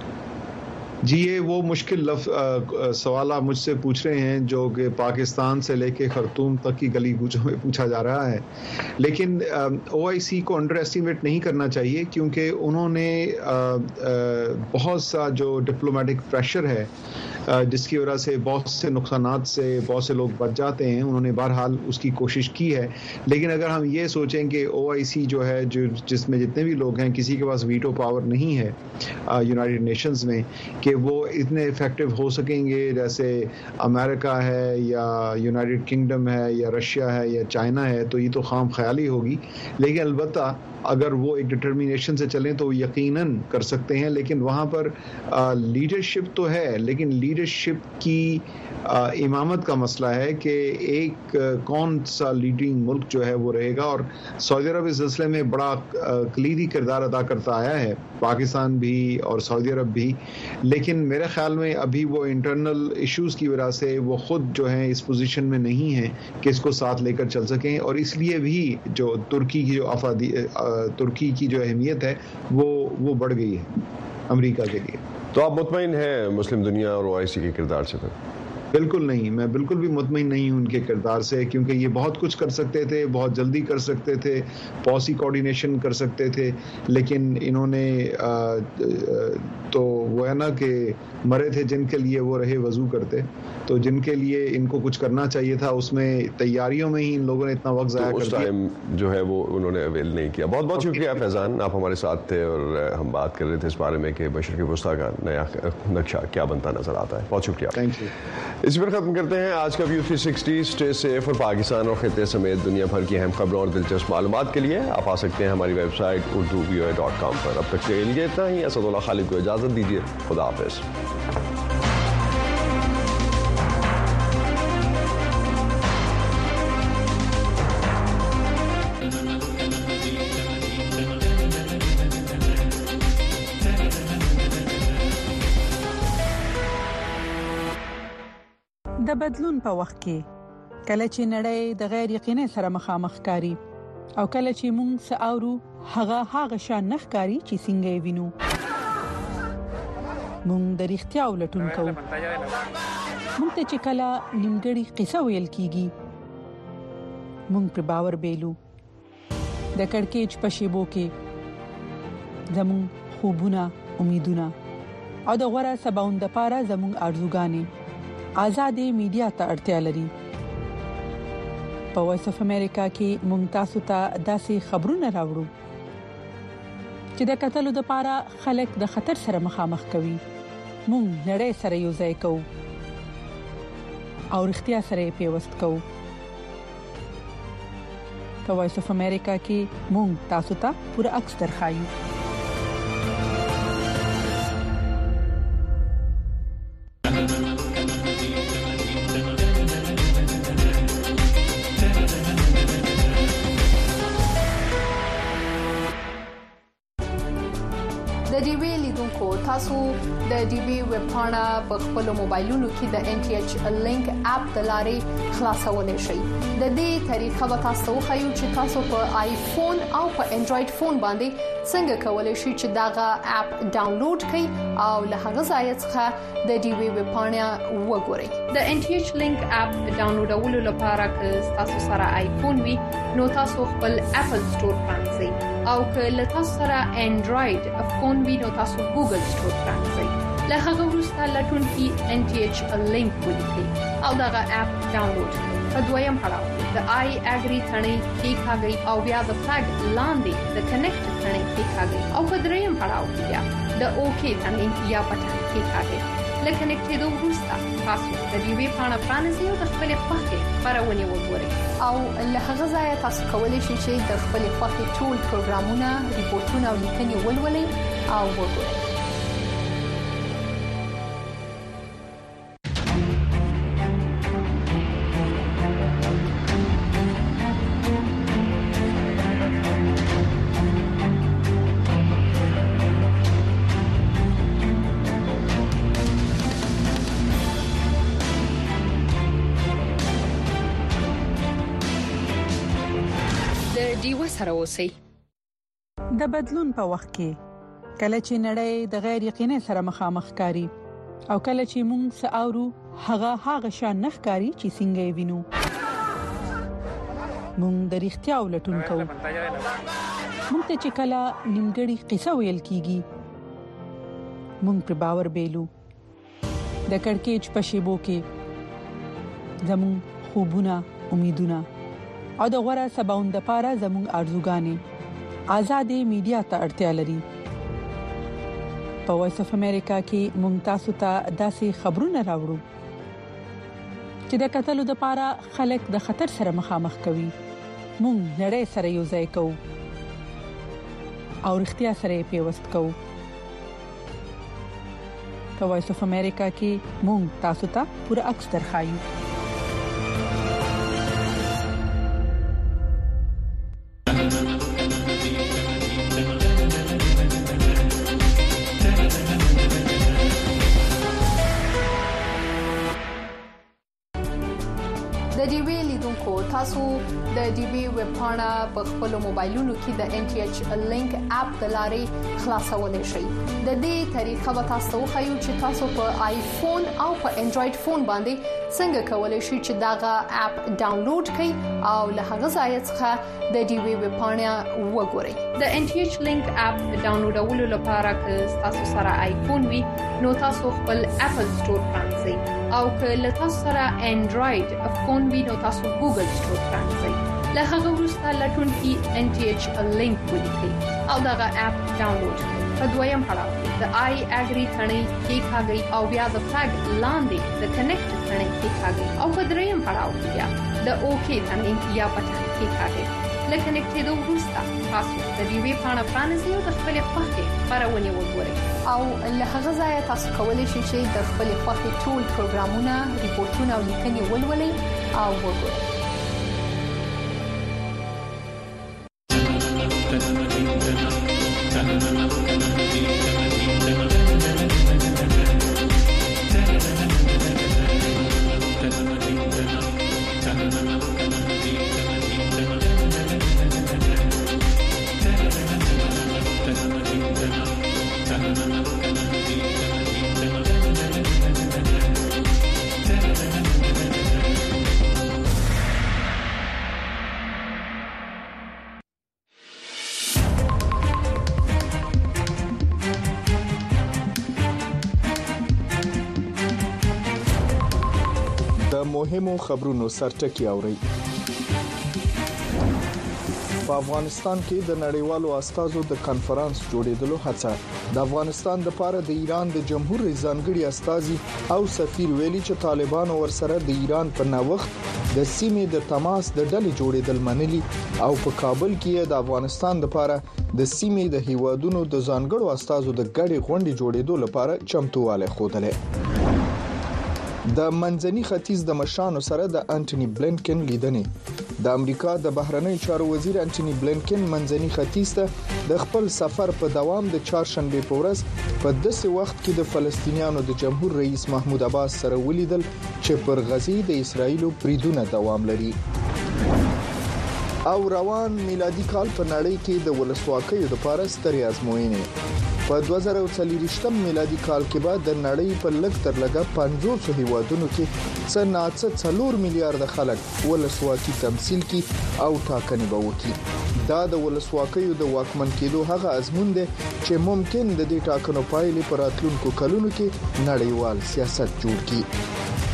جی، یہ وہ مشکل لف... سوال آپ مجھ سے پوچھ رہے ہیں جو کہ پاکستان سے لے کے خرطوم تک کی گلی کوچوں میں پوچھا جا رہا ہے، لیکن او آئی سی کو انڈر ایسٹیمیٹ نہیں کرنا چاہیے، کیونکہ انہوں نے بہت سا جو ڈپلومیٹک پریشر ہے جس کی وجہ سے بہت سے نقصانات سے بہت سے لوگ بچ جاتے ہیں، انہوں نے بہرحال اس کی کوشش کی ہے، لیکن اگر ہم یہ سوچیں کہ او آئی سی جو ہے جو جس میں جتنے بھی لوگ ہیں کسی کے پاس ویٹو پاور نہیں ہے یونائٹڈ نیشنز میں کہ وہ اتنے افیکٹو ہو سکیں گے جیسے امریکہ ہے یا یونائٹڈ کنگڈم ہے یا رشیا ہے یا چائنا ہے، تو یہ تو خام خیالی ہوگی، لیکن البتہ اگر وہ ایک ڈٹرمینیشن سے چلیں تو یقیناً کر سکتے ہیں، لیکن وہاں پر لیڈرشپ تو ہے، لیکن لیڈرشپ کی امامت کا مسئلہ ہے کہ ایک کون سا لیڈنگ ملک جو ہے وہ رہے گا، اور سعودی عرب اس سلسلے میں بڑا کلیدی کردار ادا کرتا آیا ہے، پاکستان بھی اور سعودی عرب بھی، لیکن میرے خیال میں ابھی وہ انٹرنل ایشوز کی وجہ سے وہ خود جو ہیں اس پوزیشن میں نہیں ہیں کہ اس کو ساتھ لے کر چل سکیں، اور اس لیے بھی جو ترکی کی جو افادی ترکی کی جو اہمیت ہے وہ وہ بڑھ گئی ہے امریکہ کے لیے۔ تو آپ مطمئن ہیں مسلم دنیا اور او آئی سی کے کردار سے؟ بالکل نہیں، میں بالکل بھی مطمئن نہیں ہوں ان کے کردار سے، کیونکہ یہ بہت کچھ کر سکتے تھے، بہت جلدی کر سکتے تھے، پالیسی کوآرڈینیشن کر سکتے تھے، لیکن انہوں نے تو وہ ہے نا کہ مرے تھے جن کے لیے وہ رہے وضو کرتے، تو جن کے لیے ان کو کچھ کرنا چاہیے تھا اس میں تیاریوں میں ہی ان لوگوں نے اتنا وقت ضائع کر دیا، ٹائم جو ہے وہ انہوں نے اویل نہیں کیا۔ بہت بہت شکریہ فیضان، آپ ہمارے ساتھ تھے اور ہم بات کر رہے تھے اس بارے میں کہ مشرق وسطیٰ کا نیا نقشہ کیا بنتا نظر آتا ہے۔ بہت شکریہ، تھینک یو۔ اسی پر ختم کرتے ہیں آج کا ویو تھری سکسٹی۔ اسٹے سیف، اور پاکستان اور خطے سمیت دنیا بھر کی اہم خبروں اور دلچسپ معلومات کے لیے آپ آ سکتے ہیں ہماری ویب سائٹ اردو وی او اے ڈاٹ کام پر۔ اب تک کے لیے اتنا ہی، اسد اللہ خالد کو اجازت دیجیے، خدا حافظ۔ د بدلون په وخت کې کله چې نړۍ د غیر یقیني سره مخامخ کاری او کله چې موږ ساورو هغه هغه شان نخکاری چې څنګه وینو موږ د اړتیا ولټون کوو موږ ته چې کله نیمګړی قصه ویل کیږي موږ پر باور بیلو د کڑکېچ په شیبو کې زمون خوبونه امیدونه او د غوړه سباوند لپاره زمون ارزوګانی آزادې میډیا ته اړتیا لري په وایس اف امریکا کې موږ تاسو ته داسې خبرونه راوړو چې د قتل لپاره خلک د خطر سره مخامخ کوي موږ نړۍ سره یو ځای کوو او اړتیا سره پیوست کوو په وایس اف امریکا کې موږ تاسو ته پوره عکس درخایو د ډي وی لیدونکو تاسو د ډي وی ویب پاڼه په خپل موبایلونو کې د ان ټي ایچ لینک اپ د لارې خلاصولای شئ د دې طریقه به تاسو خو چې تاسو په آیفون او په انډراید فون باندې څنګه کولای شئ چې داغه اپ ډاونلوډ کړئ او له هغه ځای څخه د ډي وی ویب پاڼه وګورئ د ان ټي ایچ لینک اپ ډاونلوډولو لپاره که تاسو سره آیفون وي نو تاسو خپل اپل سٹور پرانځئ او که له تاسو سره انډراید فون وي نو تاسو ګوګل سٹور پرانځئ له هغه وروسته لټون کې ان ټي ایچ لینک ولیکئ او داغه اپ ډاونلوډ کړئ په دویم پړاو د آی اګری ثنې کې ښاګي او بیا د فلګ لاندې د کنیکټ ثنې کې ښاګي او په دریم پړاو کې بیا د اوکې ثنې یا بټن کې ښاګي لکه نکټېدو وروسته تاسو د دې وی پاڼه پرانیزئ او د خپل خوښې خبرونه وګورئ او له هغه ځای تاسو کولی شئ چې د خپل خوښې ټول پروګرامونه ریپورتونه او لیکنې ولولئ او وګورئ سره اوسئ د بدلون په وخت کې کله چې نړۍ د غیر یقیني سره مخامخ کاری او کله چې موږ ساورو هغه هغه شان نخکاری چې څنګه وینو موږ د اړتیا ولټون کوو موږ ته چې کله نیمګړی قصه ویل کیږي موږ پر باور بیلو د کڑکېچ په شیبو کې زمون خوبونه امیدونه او د غوړه سباوند لپاره زموږ ارزوګانی آزادې میډیا ته اړتیا لري په وایس اف امریکا کې موږ تاسو ته داسې خبرونه راوړو چې د قتل لپاره خلک د خطر سره مخامخ کوي موږ نړۍ سره یو ځای کوو او اړتیا سره پیوست کوو په وایس اف امریکا کې موږ تاسو ته پوره عکس درخایو تاسو د ډي وی ویب پاڼه په خپل موبایلونو کې د ان ټي ایچ لینک اپ د لارې خلاصولای شئ د دې طریقه به تاسو خو چې تاسو په آیفون او په انډراید فون باندې څنګه کولای شئ چې داغه اپ ډاونلوډ کړئ او له هغه ځای څخه د ډي وی ویب پاڼه وګورئ د ان ټي ایچ لینک اپ ډاونلوډولو لپاره که تاسو سره آیفون وي نو تاسو خپل اپل سٹور پرانځئ او که له تاسو سره انډراید فون وي نو تاسو ګوګل سٹور پرانځئ له هغه وروسته لټون کې ان ټي ایچ لینک ولیکئ او داغه اپ ډاونلوډ کړئ په دویم پړاو د آی اګری ثنې کې ښاګي او بیا د فلګ لاندې د کنیکټ ثنې کې ښاګي او په دریم پړاو کې بیا د اوکې ثنې یا بټن کې ښاګي لکه نکټېدو وروسته تاسو د دې وی پاڼه پرانیزئ او د خپل خوښې خبرونه وګورئ او له هغه ځای تاسو کولی شئ چې د خپل خوښې ټول پروګرامونه ریپورتونه او لیکنې ولولئ او وګورئ مهمو خبرونو سرټکی اوري. په افغانستان کې د نړیوالو استازو د کانفرنس جوړېدلو هڅه. د افغانستان لپاره د ایران د جمهور رئیس ځانګړي استازي او سفیر ویلي چې طالبان ورسره د ایران په نوښت د سیمې د تماس د ډلې جوړېدل منلي او په کابل کې د افغانستان لپاره د سیمې د هیوادونو د ځانګړو استازو د ګډي غونډې جوړېدو لپاره چمتواله خوده. د منځني ختیځ د مشرانو سره د انټونی بلینکن لیدنې. د امریکا د بهرنی چارو وزیر انټونی بلینکن منځني ختیځ ته د خپل سفر په دوام د چهارشنبه په ورځ په داسې وخت کې د فلسطینیانو د جمهور رئیس محمود عباس سره ولیدل چې پر غزي د اسرایل بریدونه دوام لري. او روان میلادي کال په نړۍ کې د ولسواکۍ لپاره سترې ازموینې. په دوه زره څلور میلادي کال کې به د نړۍ په لږ تر لږه پنځوس هیوادونو کې څه ناڅه څلور میلیارډ خلک ولسواکي تمثيل کی او ټاکنې به وکړي. دا د ولسواکۍ د واکمن کېدو هغه ازمون دی چې ممکن د دې ټاکنو پایلې پر راتلونکو کلونو کې نړیوال سیاست جوړ کړي.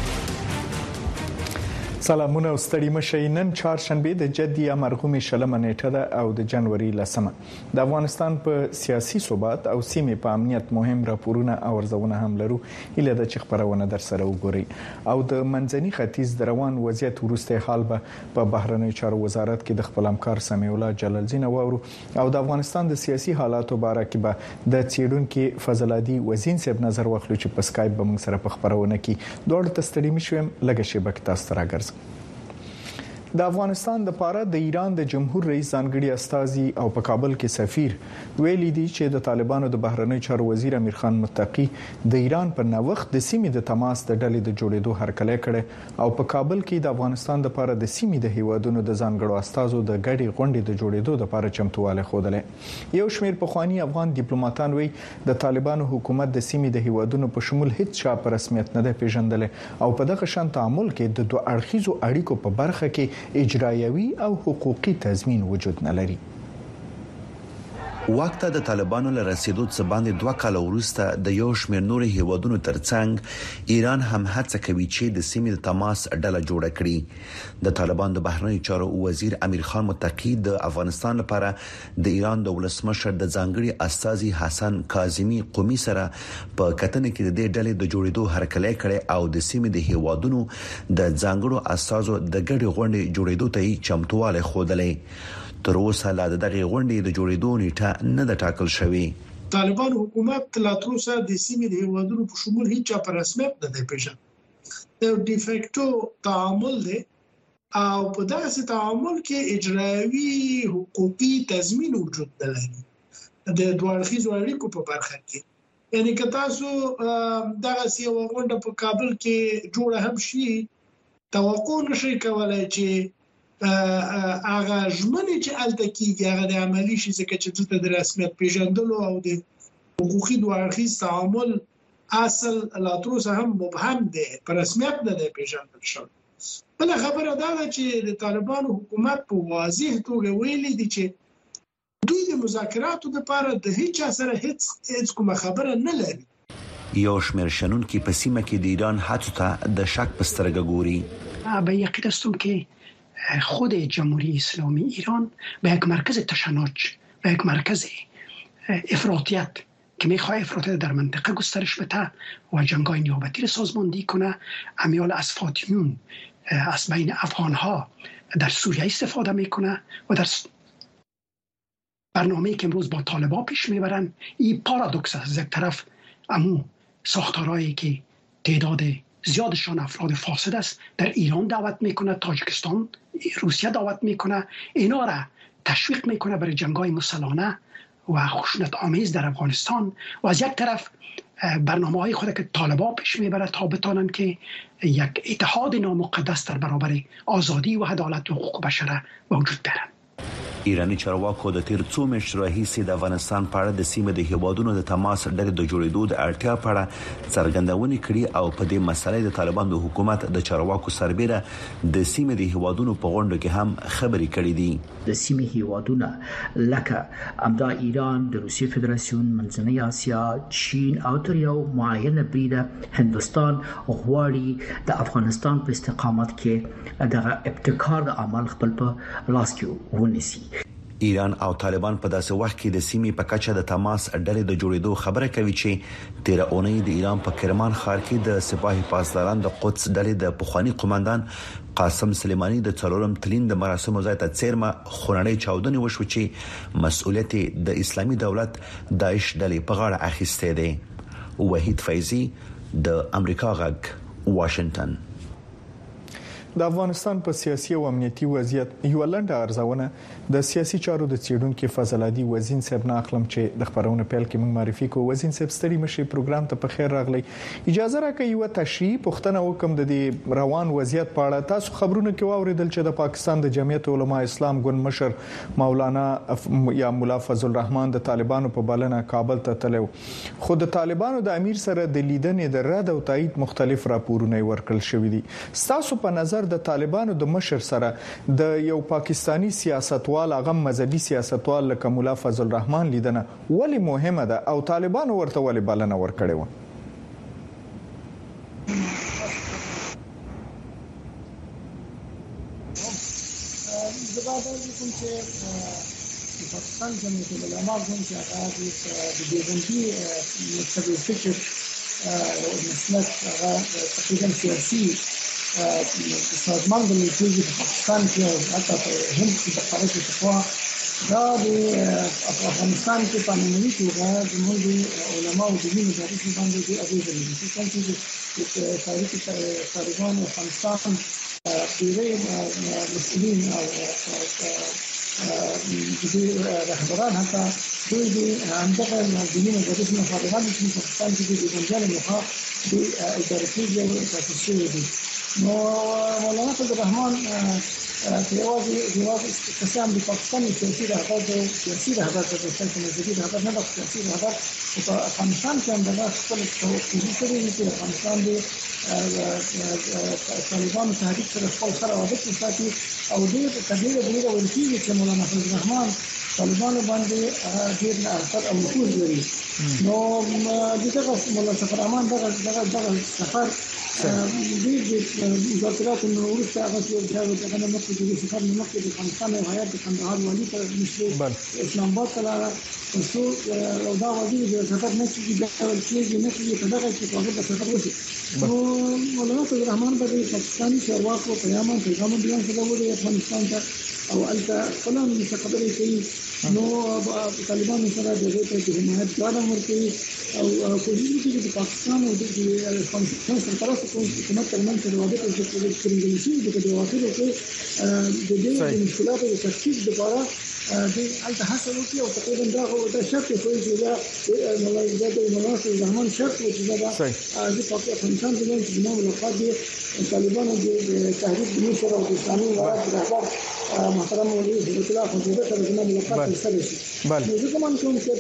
سلامونه او ستړي مشي. نن چهارشنبه د جدي امرغومي شلمه نیټه ده او د جنوري لسمه. د افغانستان په سیاسي ثبات او سیمې په امنیت مهم راپورونه او ارزونه هم لرو. اله د چخ پرونه در سره وګوري او د منځني ختیځ د روان وضعیت ورسته حال به په بهرنی چارو وزارت کې د خپل همکار سمیع الله جلالزین وورو او د افغانستان د سیاسي حالاتو باره کې به د چیرونکو فضل عادي وزین صاحب نظر واخلو چې په سکایپ به موږ سره په خبرونه کې دوړ تستړي مشوم لګه شبکه تاسو راګرځي. د افغانستان د پاره د ایران د جمهور رئیس ځانګړي استازي او په کابل کې سفیر ویلي دي چې د طالبانو د بهرنی چارو وزیر امیر خان متقی د ایران په نوښت د سیمې د تماس د ډلې د جوړېدو هرکلی کړي او په کابل کې د افغانستان د پاره د سیمې د هیوادونو د ځانګړو استازو د ګډي غونډې د جوړېدو لپاره چمتواله خوده. یو شمېر پخوانی افغان ډیپلوماټان وی د طالبانو حکومت د سیمې د هیوادونو په شمول هیڅ شا په رسمیت نه ده پیژندل او په دغه شان تعامل کې د دوه اړخیزو اړیکو په برخه کې اجرایوي او حقوقي تضمین وجود نه لري. وخت د طالبانو له رسیدو څخه باندې دوه کال وروسته د یو شمېر نور هیوادونو ترڅنګ ایران هم هڅه کوي چې د سیمې د تماس ډله جوړه کړي. د طالبان د بهرنی چارو وزیر امیر خان متقی د افغانستان لپاره د ایران د ولسمشر د ځانګړي استازي حسن کاظمی قومي سره په کتنې کې د دې ډلې د جوړېدو هرکلی کړي او د سیمې د هیوادونو د ځانګړو استازو د ګډي غونډې جوړېدو ته چمتواله خوده. تر اوسه لا دغه غونډې د جوړېدو نیټه نه د ټاکل شوې. طالبان حکومت لا تر اوسه د سیمې د هیوادونو په شمول هیڅ په رسمیت نه دی پیژندل. د ډیفیکټو تعامل دی او په داسې تعامل کې اجرایوي حقوقي تضمین وجود نه لري د دوه اړخیزو اړیکو په برخه کې. یعنی که تاسو دغه سی غونډه په کابل کې جوړه هم شي توقع نشئ کولای چې هغه ژمنې چې الته کېږي هغه د عملی شي ځکه چې دلته د رسمیت پیژندلو او د حقوقي دوه اړخیز تعامل اصل لا تر اوسه هم مبهم دی په رسمیت نه دی پیژندل شوی. بل خبره دا ده چې د طالبانو حکومت په واضح توګه ویلي دي چې دوی د مذاکراتو لپاره د هیڅ سره هیڅ هیڅ کومه خبره نه لري. یو شمېر شنونکي په سیمه کې د ایران هڅو ته د شک په سترګه ګوري. به یقین هستم که خود جمهوری اسلامی ایران به یک مرکز تشنج به یک مرکز افراطیت که میخواه افراطیت در منطقه گسترش بده و جنگای نیابتی را سازماندهی کنه، امیال از فاطمیون از بین افغانها در سوریه استفاده میکنه و در برنامه‌ای که امروز با طالبان پیش میبرن. این پارادوکس است. از یک طرف امو ساختارهایی که تعداد زیادشان افراد فاسد است در ایران دعوت میکنه، تاجیکستان، روسیه دعوت میکنه، اینا را تشویق میکنه برای جنگای مسلحانه و خشونت آمیز در افغانستان و از یک طرف برنامه های خود که طالبان پیش میبره تا بتانن که یک اتحاد نامقدس در برابر آزادی و عدالت و حقوق بشر وجود دارن. ایرانی چارواکو د تیر څو میاشتو راهیسې د افغانستان په اړه د سیمې د هیوادونو د تماس ډلې د جوړېدو د اړتیا په اړه څرګندونې کړې او په دې مسلې د طالبانو د حکومت د چارواکو سربېره د سیمې د هیوادونو په غونډو کې هم خبرې کړې دي. د سیمې هیوادونه لکه امدا ایران، د روسیې فدراسیون، منځنۍ اسیا، چین او تر یو معینه بریده هندستان غواړي د افغانستان په استقامت کې دغه ابتکار د عمل خپل په لاس کې ونیسي. ایران او طالبان په داسې وخت کې د سیمې په کچه د تماس ډلې د جوړېدو خبره کوي چې تیر اونۍ د ایران په کرمان ښار کې د سپاهي پاسداران د قدس ډلې د پخوانی قومندان قاسم سلیمانی د څلورم تلین د مراسمو ځای ته څیرمه خونړۍ چاودنې وشو چې مسؤلیت د اسلامي دولت داعش ډلې په غاړه اخیسته دی. وحید فیضی د امریکا غږ واشنگټن. د افغانستان په سیاسي او امنیتي وضعیت یو لنډه ارزونه د سیاسي چارو د څېړونکو فضل عادي وزین صاحب نه اخلم چې د خبرونه پیل کې موږ معرفي کوو. وزین صاحب ستړي مشي پروګرام ته په خیر راغلی. اجازه راکړئ یو تشریح پوښتنه وکم د دې روان وضعیت په اړه. تاسو خبرونه کې واوریدل چې د پاکستان د جمعیت علماء اسلام ګوند مشر مولانا یا مولا فضل الرحمن د طالبانو په بلنه کابل ته تلو، خو د طالبانو د امیر سره د لیدنې د رد او تایید مختلف راپورونه ورکړل شوې دي. تاسو په نظر د طالبانو د مشر سره د یو پاکستانی سیاستوال هغه مذهبي سیاستوال لکه مولا فضل الرحمن لیدنه ولی مهمه ده او طالبانو ورته ولی بلنه ورکړې و؟ پاکستان جمعیت العلماء ګوند چې هغه د دیوبندي مذهبي فکر او مسلک هغه تقریبا سیاسي سازمان د میټیږي په پاکستان کې او حتی په هند کې د خارج فتوا دا د افغانستان کې په عمومي توګه زموږ علماء او دیني مدارس باندې د اغیز لري چې څنګه چې تاریخ طالبان افغانستان ډېری مسؤلین او د رهبران حتی دوی د همدغه دیني مدارس نه فارغان دي چې په پاکستان کې د بنجال مخه د ادارې کې تاسیس شوی دي. نو مولانا فضل الرحمن یوازې یوازې قسم د پاکستان سیاسي رهبر د سیاسي رهبر د پاکستان مذهبي رهبر نه د سیاسي رهبر په افغانستان کې هم دغه خپل کوشش کوي چې افغانستان د طالبانو تحریک سره خپل سره وابطه ساتي او د تبلیغ د دې ورکیږي چې مولانا فضل الرحمن طالبانو باندې ډېر نه اثر او نفوذ لري. نو دغه مولانا فضل الرحمن دغه دغه سفر د مذاکرات نو ورسته هغه چې دغه نه مخکې د سفر نه مخکې د افغانستان او هیات د کندهار والی ته نشي اسلام آباد ته لاړه ترڅو دا وایي د سفر نه چې د کېږي نه چې په دغه کې هغه د سفر وشي. نو مولانا فضل الرحمن د پاکستاني چارواکو پیغام پیغام بیان کړی و افغانستان ته او الته خپل مستقبلي کوي. نو طالبان سره د دې په حمایت غواړم ورته او کوشش کوي چې پاکستان او د افغانستان سره تاسو کوم حکومت ترمن ته وعده کوي چې د انګلیسي د واقعي کې د دې مشکلاتو د تخفیف لپاره د الته هڅه وکړي او تقریبا دا هو د شرط کوي چې دا مولانا د مناسب زمان شرط و چې دا د افغانستان د نن د ملاتړ د طالبانو د تحریک د مشر او د اسلامي امارات رهبر محترم مولوی عبد الله فضیله سره د ملاتړ سره شي. بله زه کوم کوم چې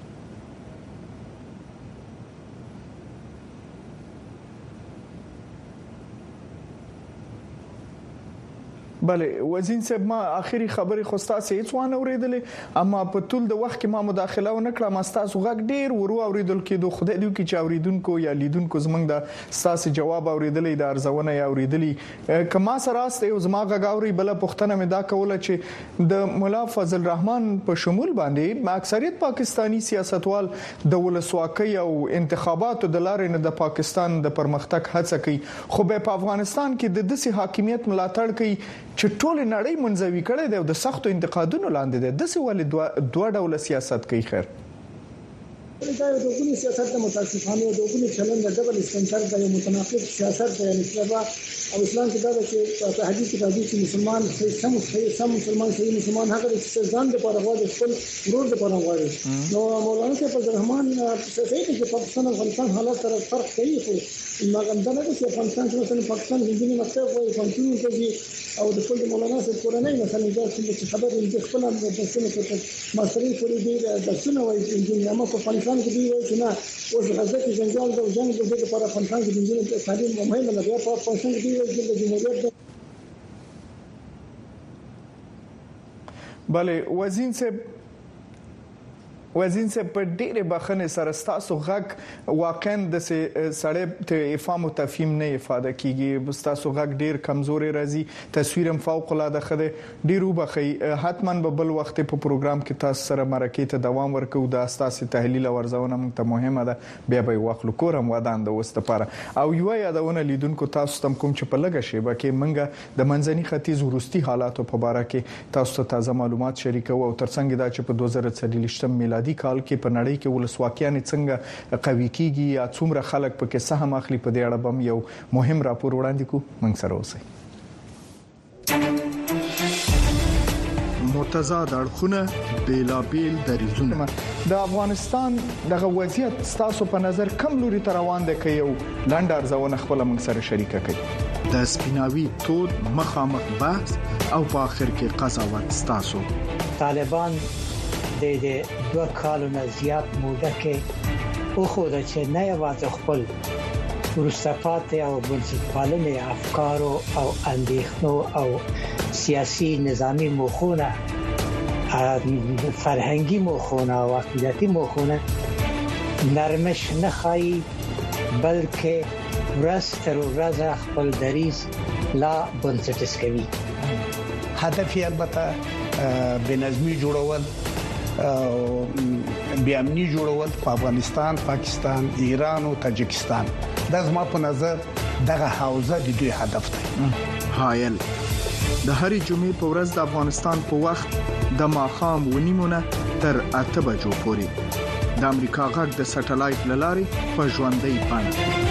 بله وزین صاحب ما اخیری خبري خو تاسو هیڅ وانه اوریدلې اما په ټول د وخت کې ما مداخله و نه کړم. تاسو غږ ډیر ورو اوریدل کېدو خدای دې کې چې اوریدونکو یا لیدونکو زمنګ د تاسو جواب اوریدلې د ارزونه یا اوریدلې کما سره است یو زما غږ اوري بل پښتنه مې دا کوله چې د مولا فضل الرحمن په شمول باندې اکثریت پاکستانی سیاستوال د ولسواکۍ او انتخاباتو د لارې نه د پاکستان د پرمختګ هڅه کوي، خو په افغانستان کې د داسې حاکمیت ملاتړ کوي چې ټول نړۍ منځوي کړي دی او د سختو انتقادونو لاندې دی. داسې ولې دوه ډول سیاست کوي؟ خیر دا یو ډول سیاست د متاسفانه یو ډول چلند د ډبل استنکار د یو متناقض سیاست دی. یعنی او اسلام کې دا چې په حدیث کې راځي چې مسلمان سم سم مسلمان صحیح مسلمان هغه چې ځان د پاره غواړي خپل ورور د پاره غواړي. نو مولانا فضل الرحمن صحیح چې پاکستان او افغانستان حالات سره فرق کوي، خو مګر دا نه چې افغانستان سره پاکستان هندي مکتب وایي پنځه ته او د خپل مولانا صاحب کورنۍ مثلا دا چې خبر دې خپل د درسونو په ماستري پورې دې درسونه وایي چې موږ په افغانستان کې دی چې نه اوس غزه کې جنجال د جنگ د لپاره افغانستان کې د تعلیم مهمه ده په افغانستان کې دی چې د جمهوریت بله وزین صاحب وزین صاحب په ډېره بخنه سره ستاسو غږ واقعا د سړی ته افهام او تفهیم نه ifade کیږي ستاسو غږ ډېر کمزوري راځي تصویرم فوق العاده خده ډېر وبخي حتما به بل وخت په پروګرام کې تاسو سره مرکه ته دوام ورکو د ستاسو تحلیل او ورزونه موږ ته مهمه ده بیا به واخلو کورم ودان د وست لپاره او یو یادونه لیدونکو تاسو تم کوم چې په لګه شی به کې منګه د منځني ختیځ وروستي حالاتو په اړه کې تاسو ته تازه معلومات شریکو او ترڅنګ دا چې په دوه زره څلوېښتم میلادي کال کې په نړۍ کې ولسواکیان څنګه قوي کیږي یا څومره خلک پکې سهم اخلي په دې اړه بم یو مهم راپور وړاندې کو موږ سره اوسئ. متضاد اړخونه بیلابیل دریځونه د افغانستان دغه وضعیت ستاسو په نظر کم لوري ته روان دی که یو لنډ ارزونه خپل موږ سره شریکه کړئ د سپیناوي تود مخامخ بحث او په اخر کې قضاوت ستاسو. طالبان د دې دوه کالونو زیات موده کې او خو د چې نه یوازې خپل ورستفاده او بنسټپالنې افکار او اندېښنو او سیاسي نظامی مخونه فرهنګي مخونه او عقیدتي مخونه نرمش نه خای بلکې ورځ تر ورځ خپل دریز لا بنسټس کوي. هدف یې البته بنظمي جوړول بیا امني جوړول په افغانستان، پاکستان، ایران او تاجکستان. دا زما په نظر دغه حوزه د دوی هدف دی. هایل د هرې جمعې په ورځ د افغانستان په وخت د ماښام ونیمونه تر اته بجو پورې د امریکا غږ د سټلایټ لارې په ژوندۍ بڼه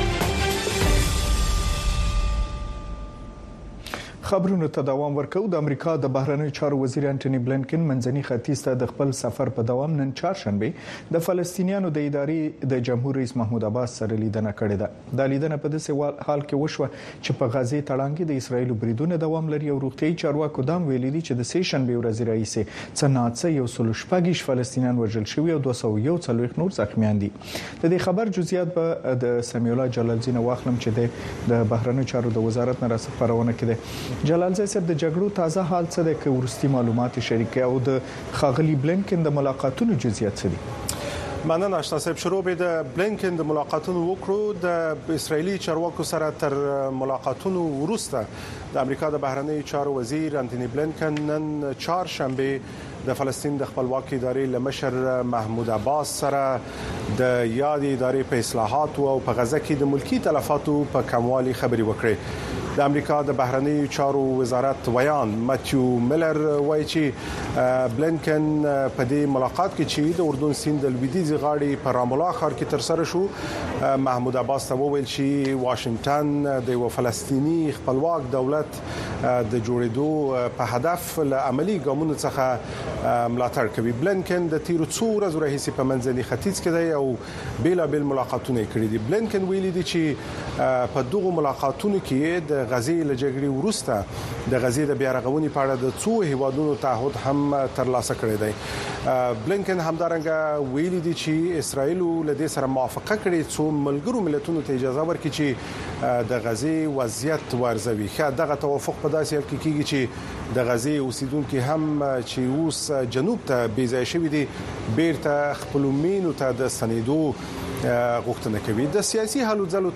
خبرونو ته دوام ورکو. د امریکا د بهرنیو چارو وزیر انټونی بلینکن منځني ختیځ ته د خپل سفر په دوام نن چهارشنبه د فلسطینیانو د ادارې د جمهور رئیس محمود عباس سره لیدنه کړې ده. د لیدنه په داسې حال کې وشوه چې په غزه تړانګې د اسرایل بریدونه دوام لري او روغتيایي چارواکو دام ویلي دي چې د سه شنبه ورځ راهیسې څناڅه یو سل شپږ فلسطینیان وژل شوي او دوه سوه یو څلوېښت نور زخمیان دي. د دې خبر جزئیات به د سمیع الله جلال الدین واخلم چې د بهرنیو چارو د وزارت نه راخبرونه کړي. جلال صاحب د جګړو تازه حال څه د ورستي معلومات شریکه او د خاغلی بلینکن د ملاقاتونو جزئیات څه دي؟ مننه آشنا صاحب. شروع به د بلینکن د ملاقاتونو وکړو. د اسرایلی چارواکو سره تر ملاقاتونو وروسته د امریکا د بهرنیو چارو وزیر انټونی بلینکن نن چهارشنبه د فلسطین د خپلواکۍ ادارې لمشر محمود عباس سره د یاد ادارې په اصلاحات او په غزه کې د ملکی تلفاتو په کموالي خبري وکړي. د امریکا د بهرنیو چارو وزارت ویان ماتیو میلر وایي چې بلینکن په دې ملاقات کې چې د اردن سیند د لویدیځ غاړې په رام الله ښار کې تر سره شو محمود عباس ته وویل چې واشنگټن د یو فلسطینی خپلواک دولت د جوړېدو په هدف له عملی ګامونو څخه ملاتړ کوي. بلینکن د تیرو څو ورځې راهیسې په منځني ختیځ کې دی او بیلابل ملاقاتونه کړي دي. بلینکن ویلي دي چې په دغه ملاقاتونو کې د غزې له جګړې وروسته د غزې د بیا رغونې په اړه د څو هیوادونو تعهد هم ترلاسه کړی دی. بلینکن همدارنګه ویلي دي چې اسرائیل له دې سره موافقه کړې څو ملګرو ملتونو ته اجازه ورکړي چې د غزې وضعیت ورزوي. خا دغه توافق په داسې حال کې کیږي چې د غزې اوسیدونکو هم چې اوس جنوب ته بیځای شوي دي بیرته خپل مینو ته د سنیدو غوښتنه کوي. د سیاسي حل ځلو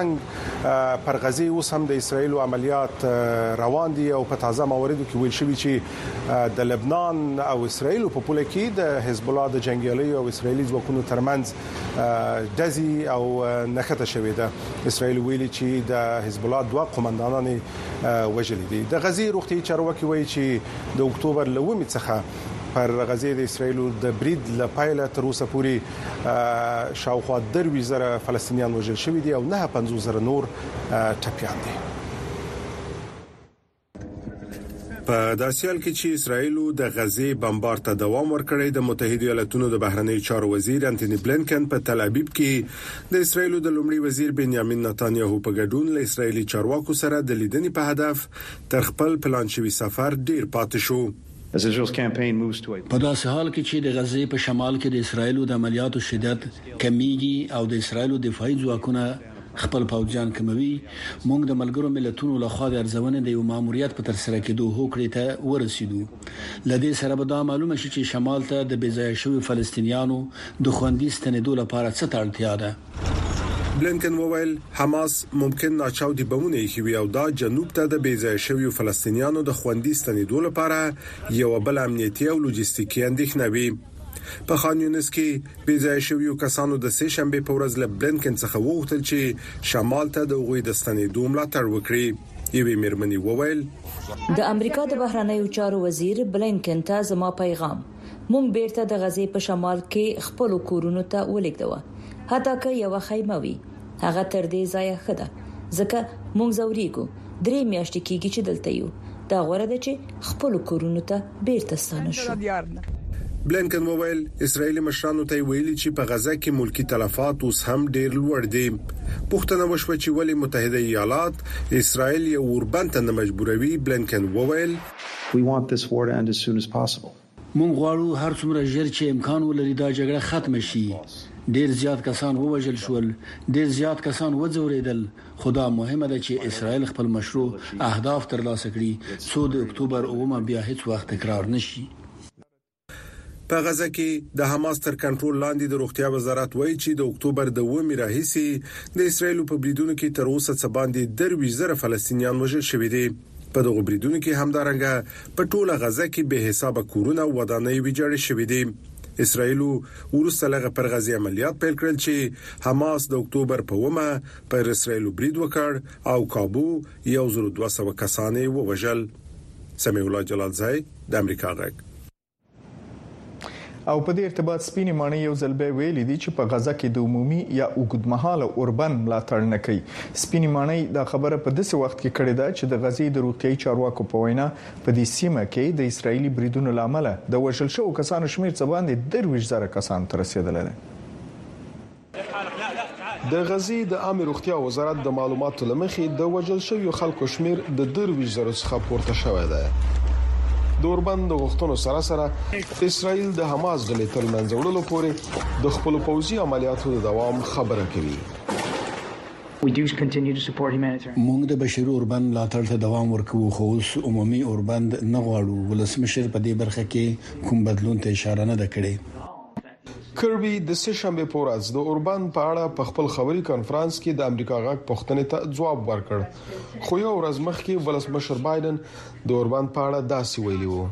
ترڅنګ پر غزې اوس هم د اسرایل عملیات روان دي او په تازه مواردو کې ویل شوی چې د لبنان او اسرایل په پوله کې د حزب الله د جنگیالیو او اسرایلی ځواکونو ترمنځ دزي او نخته شوې ده. اسرایل ویلي چې د حزب الله دوه قومندانان وژل دي. د غزې روغتي چارواکي وایي چې د اکتوبر لومړۍ څخه پر غزې د اسرایل د برید لپاره تر اوسه پورې شاوخوا دروي زره فلسطینیان وژل شوي دي او نه پنځوس زره نور ټپيان دي. په داسې حال کې چې اسرائیل د غزې بمبار ته دوام ورکړی، د متحده ایالاتونو د بهرنی چارو وزیر انټونی بلینکن په تل ابیب کې د اسرائیل د لومړي وزیر بنیامین نتانیاهو په ګډون له اسرائیلي چارواکو سره د لیدنې په هدف تر خپل پلان شوی سفر ډیر پاتې شو. په داسې حال کې چې د غزې په شمال کې د اسرائیل د عملیاتو شدت کمیږي او د اسرائیل دفاعي ځواکونه خپل پوځیان کموي، موږ د ملګرو ملتونو لخوا د ارزونه د یو ماموریت په تر سره کېدو هوکړې ته ورسېدو. لدې سره به دا معلومه شي چې شمال ته د بېځایه شوي فلسطینیانو د خوندي ستنېدو لپاره څه ته اړتیا ده. بلینکن وویل حماس ممکن ناچاودي بمونه یې او دا جنوب ته د بېځایه شوي فلسطینیانو د خوندي ستنېدو لپاره یو بل امنیتي او لوجستیکي اندېښنه وي. په خان یونس کې بېځای شویو کسانو د سه شنبه په ورځ له بلینکن څخه وغوښتل چې شمال ته د غوي د ستنېدو ملاتړ وکړي. یوې مېرمنې وویل د امریکا د بهرنیو چارو وزیر بلینکن ته زما پیغام مونږ بیرته د غزې په شمال کې خپل کورونو ته ولیکدو، حتی که یو خیمه وي هغه تر دې ځای خده، ځکه مونږ زوريګو درې میاشتې کېږي چې دلته یو، دا غوړه ده چې خپل کورونو ته بیرته ستانه شو. بلینکن وویل اسرائیلي مشرانو ته ویلي چې په غزه کې ملکی تلفات اوس هم ډیر لوړ دي. پوښتنه وشوه چې ولې متحده ایالات اسرائیل یو اوربند ته مجبوروي. بلینکن وویل We want this war to end as soon as possible. مونږ غواړو هر څومره ژر چې امکان ولري دا جګړه ختم شي. ډیر زیات کسان ووژل شول، ډیر زیات کسان وځوریدل، خدا مهمه ده چې اسرائیل خپل مشروع اهداف ترلاسه کړي څو د اکتوبر اومه بیا هیڅ وخت تکرار نشي. په غزه کې د حماس تر کنټرول لاندې د روغتیا وزارت وایي چې د اکتوبر د اوومې راهیسې د اسرائیل په بریدونو کې تر اوسه څه باندې درویش زره فلسطینیان وژل شوي دي. په دغه بریدونو کې همدارنګه په ټوله غزه کې به حساب کورونه او ودانۍ ویجاړې شوې دي. اسرائیل ورسته لغه پر غزه عملیات پیل کړل چې حماس د اکتوبر په اومه پر اسرائیل برید وکړ او کابو یو زر دوه سوه کسان ووژل. سمیع الله جلال زای د امریکا غږ. او په دې ارتباط سپینې ماڼۍ یو ځل به ویلي دي چې په غزه کې د عمومي یا اوږدمهاله اوربند ملاتړ نه کوي. سپینې ماڼۍ دا خبره په داسې وخت کې کړې ده چې د غزې د روغتيایي چارواکو په وینا په دې سیمه کې د اسرایلی بریدونو لامل د وژل شوو کسانو شمیر څه باندې درویش زره کسان تر رسیدلي دي. د غزې د عامه روغتیا وزارت د معلوماتو لمخې د وژل شوو خلکو شمیر د درویش زره څخه پورته شوی دی. د اوربند غوښتنو سره سره اسرائیل د حماس ډلې تر منځ وړلو پورې د خپل پوځي عملیاتو د دوام خبره کوي. موږ د بشري اوربند ملاتړ ته دوام ورکوو، خو اوس عمومي اوربند نه غواړو. ولسمشر په دې برخه کې کوم بدلون ته اشاره نه کړې. کربي د سه شنبه په ورځ د اوربند په اړه په خپل خبري کانفرنس کې د امریکا غږ پوښتنې ته ځواب ورکړ، خو یو ورځ مخکې ولسمشر بایدن د اوربند په اړه داسې ویلي وو: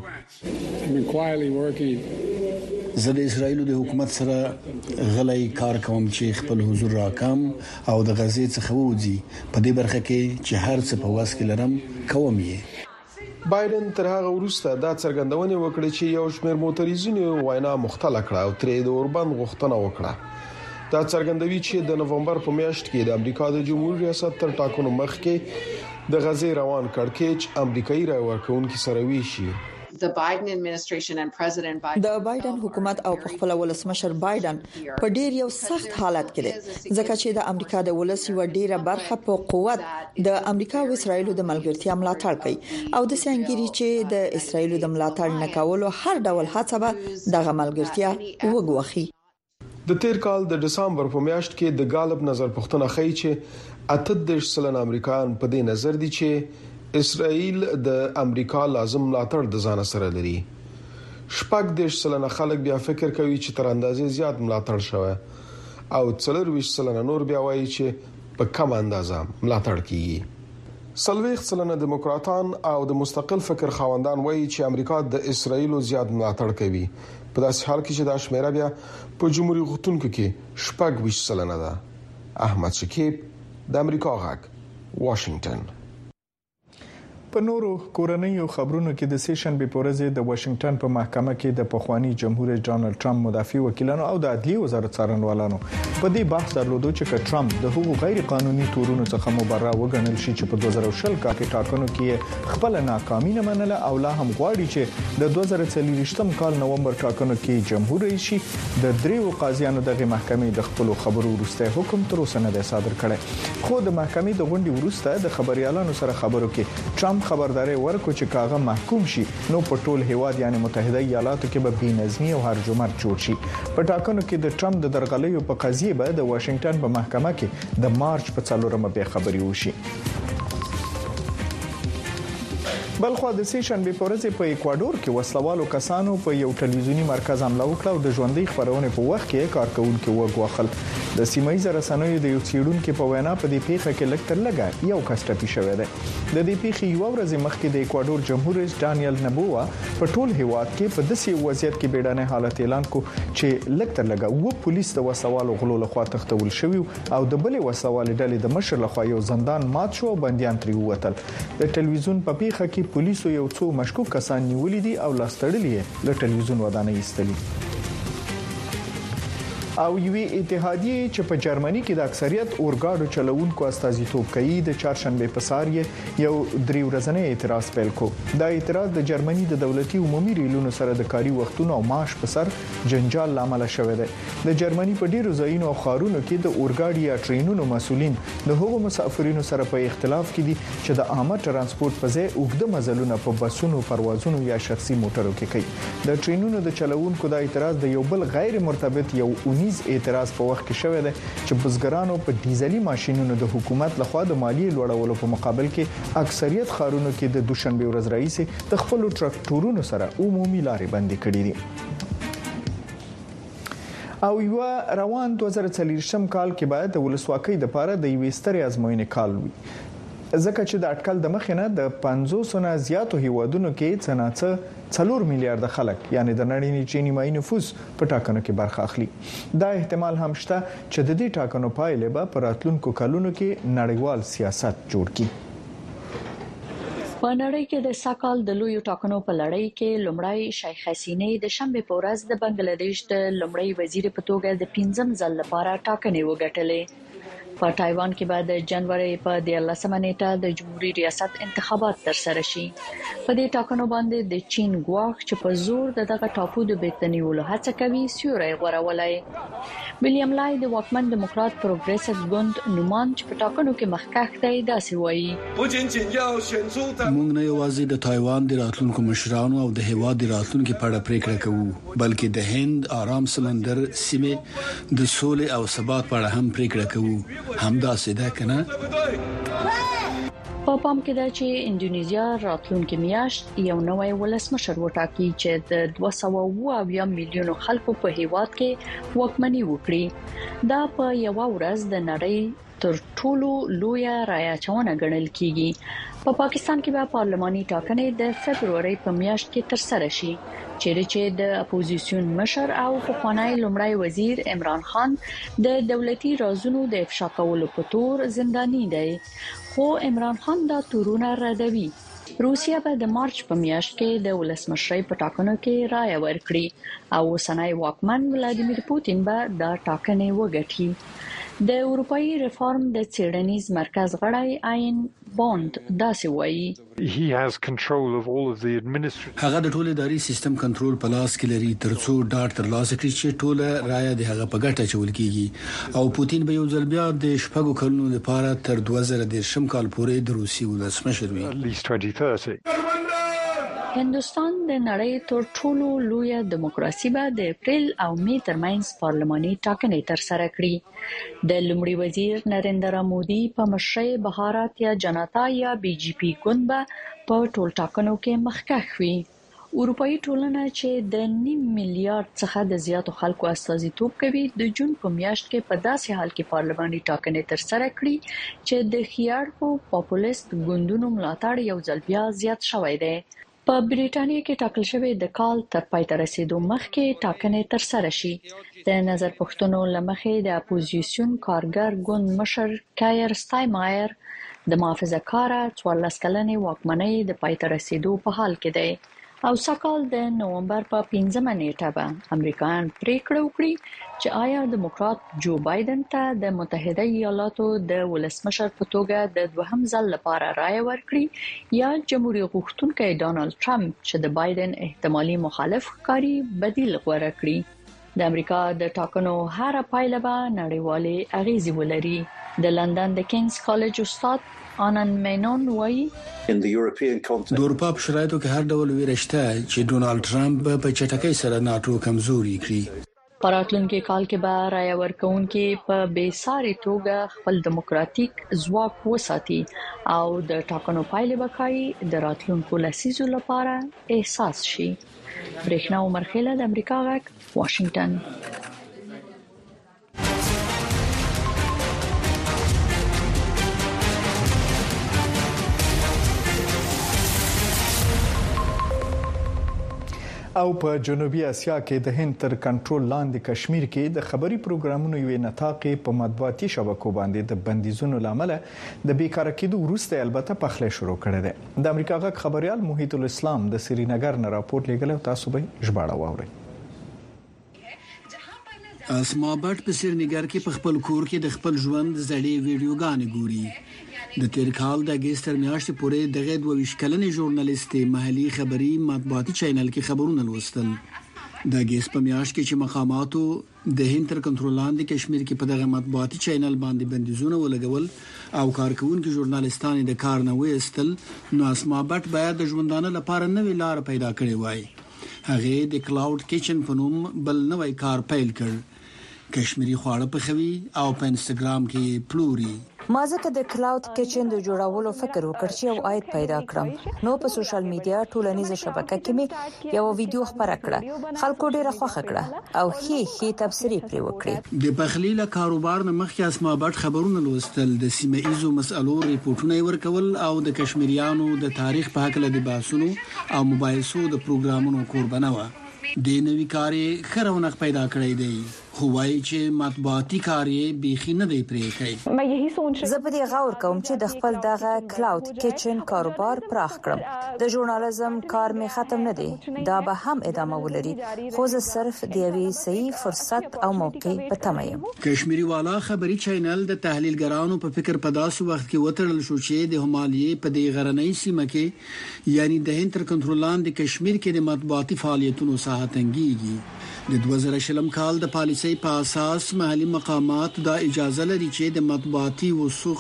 زه د اسرائیل د حکومت سره غلای کار کوم چې خپل حضور راکم او د غزې څخه وځي. په دې برخه کې چې هر څه په واس کې لرم کوم یې. بایدن تر هغه وروسته دا څرګندونه وکړه چې یو شمېر معترضینو وینا مختله کړه او ترې د اوربند غوښتنه وکړه. دا څرګندوي چې د نوومبر په میاشت کې د امریکا د جمهوریت ریاست تر ټاکنو مخکې د غزې روان کړکېچ امریکایي رای ورکوونکي سره ویشي. The Biden administration and President Biden د بایدن حکومت او خپل ولسمشر بایدن په ډیر یو سخت حالت کې دي، ځکه چې د امریکا د ولس یو ډیره برخه په قوت د امریکا او اسرائیل د ملګرتیا ملاتړ کوي او د سنگيري چې د اسرائیل د ملاتړ نه کولو هر ډول هڅه به د ملګرتیا وګوخي. د تیر کال د دسمبر په میاشت کې د غالب نظر پوښتنه خي چې اته دیش سلن امریکایان په دې نظر دي چې اسرائیل د امریکا لازم ملاتړ د ځان سره لري. شپږ دیش سلنه خلک بیا فکر کوي چې تر اندازې زیات ملاتړ شوی او څلور ویشت سلنه نور بیا وایي چې په کم اندازه ملاتړ کیږي. سلويخ سلنه دیموکراتان او د مستقل فکر خاوندان وایي چې امریکا د اسرائیل زیات ملاتړ کوي، په داسې حال کې چې دا شمیره بیا په جمهوریت غوښتونکو کې شپږ ویشت سلنه ده. احمد شکیب د امریکا غږ، واشنگټن. په نورو کورنیو خبرونو کې د سیشن به پورزه د واشنگټن په محکمه کې د پخوانی جمهور رئیس ډانلډ ټرمپ مدافع وکیلانو او د عدلیه وزارت څارنوالانو په دې بحث درلودو چې ټرمپ د هغو غیر قانوني تورونو څخه مبرر وګڼل شي چې په دوه زره شل کال کې ټاکنو کې خپل ناکامي نه منله او لا هم غواړي چې د دوه زره څلوېښتم کال نومبر ټاکنو کې جمهور رئیس شي د دریو قاضیانو دغه محکمې د خپل خبرو وروسته حکم تر اوسه نه صادر کړی خو د محکمې د غونډې وروسته د خبريالانو سره خبرو کې ټرمپ خبرداري ورکړه چې کاغه محکوم شي نو په ټول هیواد یعنی متحده ایالاتو کې به بېنظمي او هرجمر جوړ شي په ټاکنو کې د ټرمپ د درغلیو په قضیه به د واشنگټن په محکمه کې د مارچ په څلورمه به خبري وشي بلخو د سیشن به پورزه په ایکوادور کې وسلوالو کسانو په یو ټلویزیونی مرکز حمله وکړه او د ژوندۍ خبرونه په وخت کې کارکونکو وګوخل د سیمایي رسنیو د یو سیډونکو په وینا په دې پیښه کې لکټر لګا یو کس ټپي شوی دی د دې پیښې یو ورځ مخکې د ایکوادور جمهور رئیس ډانیل نبووا په ټول هیواد کې په داسې وضعیت کې بیړنۍ حالت اعلان کو چې لکټر لګا و پولیس د وسوالو غلو لخوا تختول شوی او د بلې وسوالې ډلې د مشر لخوا یو زندان مات شو او بنديان تری ووتل د ټلویزیون په پیښه کې پولیسو یو څو مشکوک کسان نیولې دي او لاستړلې له ټلویزیون ودانۍ ایستلې او یوې اتحادیه چې په جرمني کې د اکثریت اورګاډو چلوونکو استازیتوب کوي د چهارشنبه په سهار یو درې ورځنی اعتراض پیل کړ دا اعتراض د جرمني د دولتي عمومي ریلونو سره د کاري وختونو او معاش په سر جنجال لامل شوه دی د جرمني په ډیرو ځایونو او ښارونو کې د اورګاډي یا ټرینونو مسولین د هغو مسافرینو سره په اختلاف کې دي چې د عامه ترانسپورت په ځای اوږده مزلونه په بسونو پروازونو یا شخصي موټرو کې کوي د ټرینونو د چلوونکو د اعتراض د یو بل غیر مرتبط یو نیز اعتراض په وخت کې شوه دی چې بزګرانو په ډیزلي ماشينونو د حکومت لخوا د مالیې لوړولو په مقابل کې اکثریت ښارونو کې د دوشنبه ورځ رئیس د خپل ټراکټورونو سره عمومي لارې بندي کړې دي او یو روان دوه زره څلوېښتم کال کې باید د ولسواکۍ لپاره د یوې سترې ازموینې کال وي ځکه چې د اټکل د مخینه د پنځوس نه زیاتو هیوادونو کې څناڅه څلور میلیارډ خلک یعنی د نړۍ چې نیمایي نفوس په ټاکنو کې برخه اخلي دا احتمال هم شته چې د دې ټاکنو پایلې به په راتلونکو کلونو کې نړیوال سیاست جوړ کړي په نړۍ کې د ساکال د لویو ټاکنو په لړۍ کې لومړی شیخ حسینه د شنبه په ورځ د بنگلاديش د لومړی وزیر په توګه د پنځم ځل لپاره ټاکنې وګټلې په تایوان کې بعد د جنوري په دیارلسمه نیټه د جمهوریت ریاست انتخابات ترسره شي په دې ټاکنو باندې د چین ګواښ چې په زور دغه ټاپو د بیتنیولو هڅه کوي سیوري غوړولای ویلیام لای د واکمن دیموکرات پروګریسیو ګوند نومان چې په ټاکنو کې مخکښ دی داسې وایي موږ نه یوازې د تایوان د راتلونکو مشرانو او د هیواد د راتلونکو په اړه پریکړه کوو بلکې د هند آرام سمندر سیمه د سولې او ثبات په اړه هم پریکړه کوو همدا سیده کنه په پام کې ده چې انډونیزیا راتلونکي میاشت یو نوی ولسمشر وټاکي چې د دوه سوه اویا میلیونو خلکو په هیواد کې واکمني وکړي دا په یو ورځ د نړۍ تر ټولو لویه رايچونه ګڼل کیږي په پاکستان کې به پارلماني ټاکنې د فبرवरी په میاشت کې ترسره شي چیرې چې د اپوزیسیون مشر او پخوانی لومړی وزیر عمران خان د دولتي رازونو د افشا کولو په تور زنداني دی خو عمران خان دا تورونه ردوي روسیا به د مارچ په میاشت کې د ولسمشرۍ په ټاکنو کې رائے ورکړي او اوسنۍ واکمن ولادیمیر پوتین به دا ټاکنې وګټي د اروپאי ریفارم د څېړنیز مرکز غړی آین بوند داسې وایي هغه د ټول اداري سیستم کنټرول په لاس کې لري ترڅو ډاټ تر لاسه کړي چې ټول رایه د هغه په ګټه چول کیږي او پوتین به یو ځل بیا د شپږو کلونو لپاره تر دوه زره دېرشم کال پورې د روسي ولسمشر وي هندوستان د نړۍ تر ټولو لویه دیموکراسي به د اپریل او می ترمنځ پارلماني ټاکنې ترسره کړي د لومړي وزیر نریندرا مودي په مشرۍ بهارات یا جنتا یا بي جي پي ګوند به په ټول ټاکنو کې مخکښ وي اروپאי ټولنه چې د نیم میلیارډ څخه د زیاتو خلکو استازیتوب کوي د جون په میاشت کې په داسې حال کې پارلماني ټاکنې ترسره کړي چې د خيار پاپولیست ګوندونو ملاتړ یو ځل بیا زیات شوی دی په بریټانیا کې ټاکل شوی د کال تر پای ته رسیدو مخکې ټاکنې ترسره شي د نظر پوښتنو لمخې د اپوزیسیون کارګر ګوند مشر کایر ستایمایر د محافظه کار څوارلس کلنې واکمنۍ د پای ته رسیدو په حال کې دی او سکهال د نومبر په پنځمه نیټه به امریکایان پریکړه وکړي چې آیا دیموکرات جو بایدن ته د متحده ایالاتو د ولسمشر په توګه د دوهم ځل لپاره رائے ورکړي یا جمهوریت غوښتونکي ډانلډ ټرمپ چې د بایدن احتمالي مخالف ښکاري بدیل غوړه کړي د امریکا د ټاکنو هر پایله به نړیوالې اغیزې ولري د لندن د کینګز کالج استاد آنند مینون وایي د اروپا په شرایطو کې هر ډول ویرشته چې ډونالد ټرمپ په چټکۍ سره ناتو کمزوري کړي. پراتلونکي کال کې به رائے ورکوونکي په بیساري توګه خپل دیموکراتیک ځواک وساتي او د ټاکنو پایلې به ښایي د راتلونکو لسیزو لپاره احساس شي. برېښنا عمرخیله د امریکا غږ واشنگټن. او په جنوبي اسیا کې د هند تر کنټرول لاندې کشمیر کې د خبري پروګرامونو یو نتاقې په مطبوعاتي شبکو باندې د بندیزونو لامل د بیکاره کېدو وروسته البته پخله شروع کړې ده. د امریکا غږ خبريال محیط الاسلام د سرینګر نه راپور لګل او تاسو به ژباړه واورئ. اسما بټ په سرینګر کې په خپل کور کې د خپل ژوند زړې ویډیوګانې ګوري. د تیر کال د اگست میاشتې پورې دغه دوه ویشت کلنې ژورنالیستې محلي خبري مطبوعاتي چینل کې خبرونه لوستل. د اگست په میاشت کې چې مقاماتو د هند تر کنټرول لاندې کشمیر کې په دغه مطبوعاتي چینل باندې بندیزونه ولګول او کارکونکو ژورنالیستان د کار نه وېستل، نو اسما بټ باید د ژوندانه لپاره نوې لار پیدا کړې وای. هغه د کلاود کچن په نوم بل نوې کار پیل کړ. کشمیری خواړه پخوي او په انستګرام کې پلوري. ما ځکه د کلاود کچن د جوړولو فکر وکړ چې یو آیت پیدا کړم، نو په سوشل میډیا ټولنیزه شبکه کې مې یو ویډیو خبره کړه. خلکو ډیره خوښه کړه او هي هي تبصری پرې وکړه. د پخلیله کاروبار نه مخکې اسما بټ خبرونه لوستل، د سیمه ایزو مسالو ریپورتونه ورکول او د کشمیریانو د تاریخ په اړه د بحثونو او مباحثو د پروګرامونو قربانه و. د نوې کاري خرونق پیدا کړی دی، خو وايي چې مطبوعاتي کاري بيخي نه دی پرې کوي. مې یہی سوچ زه په دې غور کوم چې د خپل دغه کلاود کچن کاروبار پراخ کړم. د ژورنالیزم کار مې ختم نه دی، دا به هم ادامه ولري، خو زه صرف د یوې صحیح فرصت او موقع په تمه یم. کشمیری والا خبري چینل د تحلیلګرانو په فکر په داسې وخت کې وترل شو چې د همالیې په دې غرنۍ سیمه کې یعنی د هند تر کنټرول لاندې کشمیر کې د مطبوعاتي فعالیتونو ساحه تنګيږي. د دوه زره شلم کال د پالیسۍ په اساس محلي مقامات دا اجازه لري چې د مطبوعاتي وثوق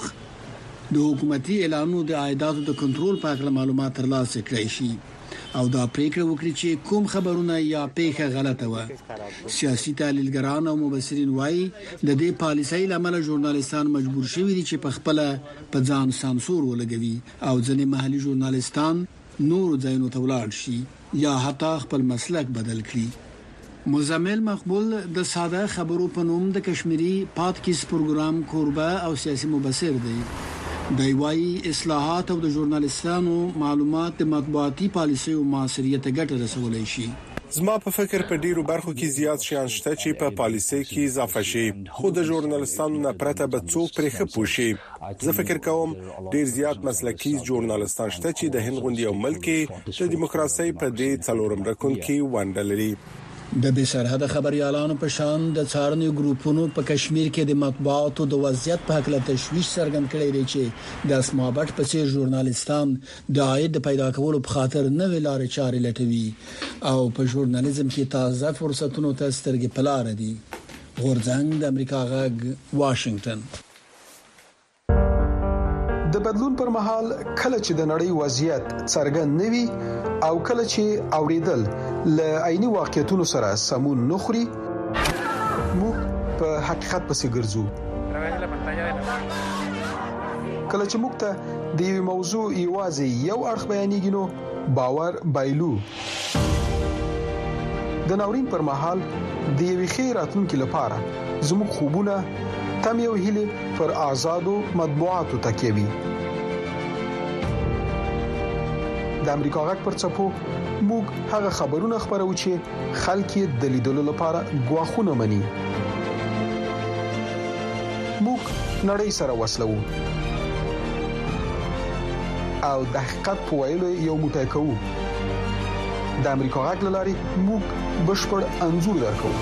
د حکومتي اعلانونو د عایداتو د کنټرول په اړه معلومات ترلاسه کړئ شي او دا پریکړه وکړي چې کوم خبرونه یا پیښه غلطه و. سیاسي تحلیلګران او مبصرین وایي د دې پالیسۍ لامل ژورنالیستان مجبور شوي دي چې په خپل په ځان سانسور ولګوي او ځینې محلي ژورنالیستان نور ځایونو ته ولاړ شي یا حتی خپل مسلک بدل کړي. مزمل مقبول د ساده خبرو په نوم د کشمیری پادکست پروګرام کوربه او سیاسي مبصر دی. د وایي اصلاحات او د ژورنالیستانو معلومات د مطبوعاتي پالیسۍ او معاصریت ګټه رسولای شي. زما په فکر په ډیرو برخو کې زیات شیان شته چې په پالیسۍ کې اضافه شي، خو د ژورنالیستانو نه پرته به څوک پرې خپو شي. زه فکر کوم ډیر زیات مسلکي ژورنالیستان شته چې د هند غونډې او ملک د دیموکراسي په دې څلورم رکن کې ونډه لري. د بې سرحده خبريالانو په شان د څارنې ګروپونو په کشمیر کې د مطبوعاتو د وضعیت په اړه تشویش څرګند کړی دی چې د اسما بټ په څیر ژورنالیستان د عاید پیدا کولو په خاطر نوې لارې چارې لټوي او په ژورنالیزم کې تازه فرصتونو ته سترګې په لار دي. غورځنګ د امریکا غږ واشنگټن. د بدلون پر مهال کله چې د نړۍ وضعیت څرګند نوي او کله چې اوریدل ل عیني واقعیتونو سره سمون نخري، موږ په حقیقت پسې ګرځو. کله چې موږ ته د یو موضوع یوازې یو اړخ بیانېږي نو باور بایلو. د ناورین پر مهال د یو خیراتونکو لپاره زموږ خوبونه تم یو هیله پر آزادو مطبوعاتو تکیوي. د امریکا غږ پر چپو موږ هغه خبرونه خبرو چې خلک د لیدلو لپاره غواخونه مني. موږ نړۍ سره وصلو. او د حقیقت په ویلو یو موټی کوو. د امریکا غږ لاري موږ بشپړ انزور درکو.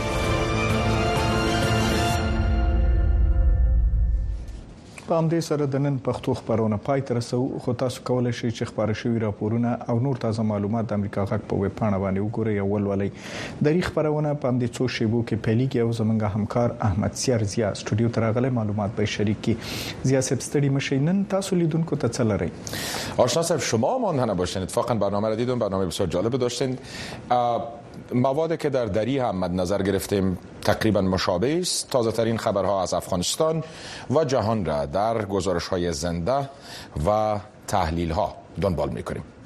په همدې سره د نن پښتو خبرونه پای ته رسو، خو تاسو کولای شئ چې خبر شوي راپورونه او نور تازه معلومات د امریکا غږ په ویب پاڼه باندې وګورئ او ولولئ. د ری خبرونه په همدې څو شیبو کې پیلېږي او زمونږ همکار احمد سیار زیا استودیو ته راغلی معلومات به شریک کی. زیا صاحب ستړي مشئ، نن تاسو لیدونکو ته څه لرئ؟ آشنا صاحب شما مانده نباشین، اتفاقا برنامه را دیدم، برنامه بسیار جالب داشتین. موادی که در دری هم مد نظر گرفتیم تقریبا مشابه است. تازه ترین خبرها از افغانستان و جهان را در گزارش های زنده و تحلیل ها دنبال می کنیم.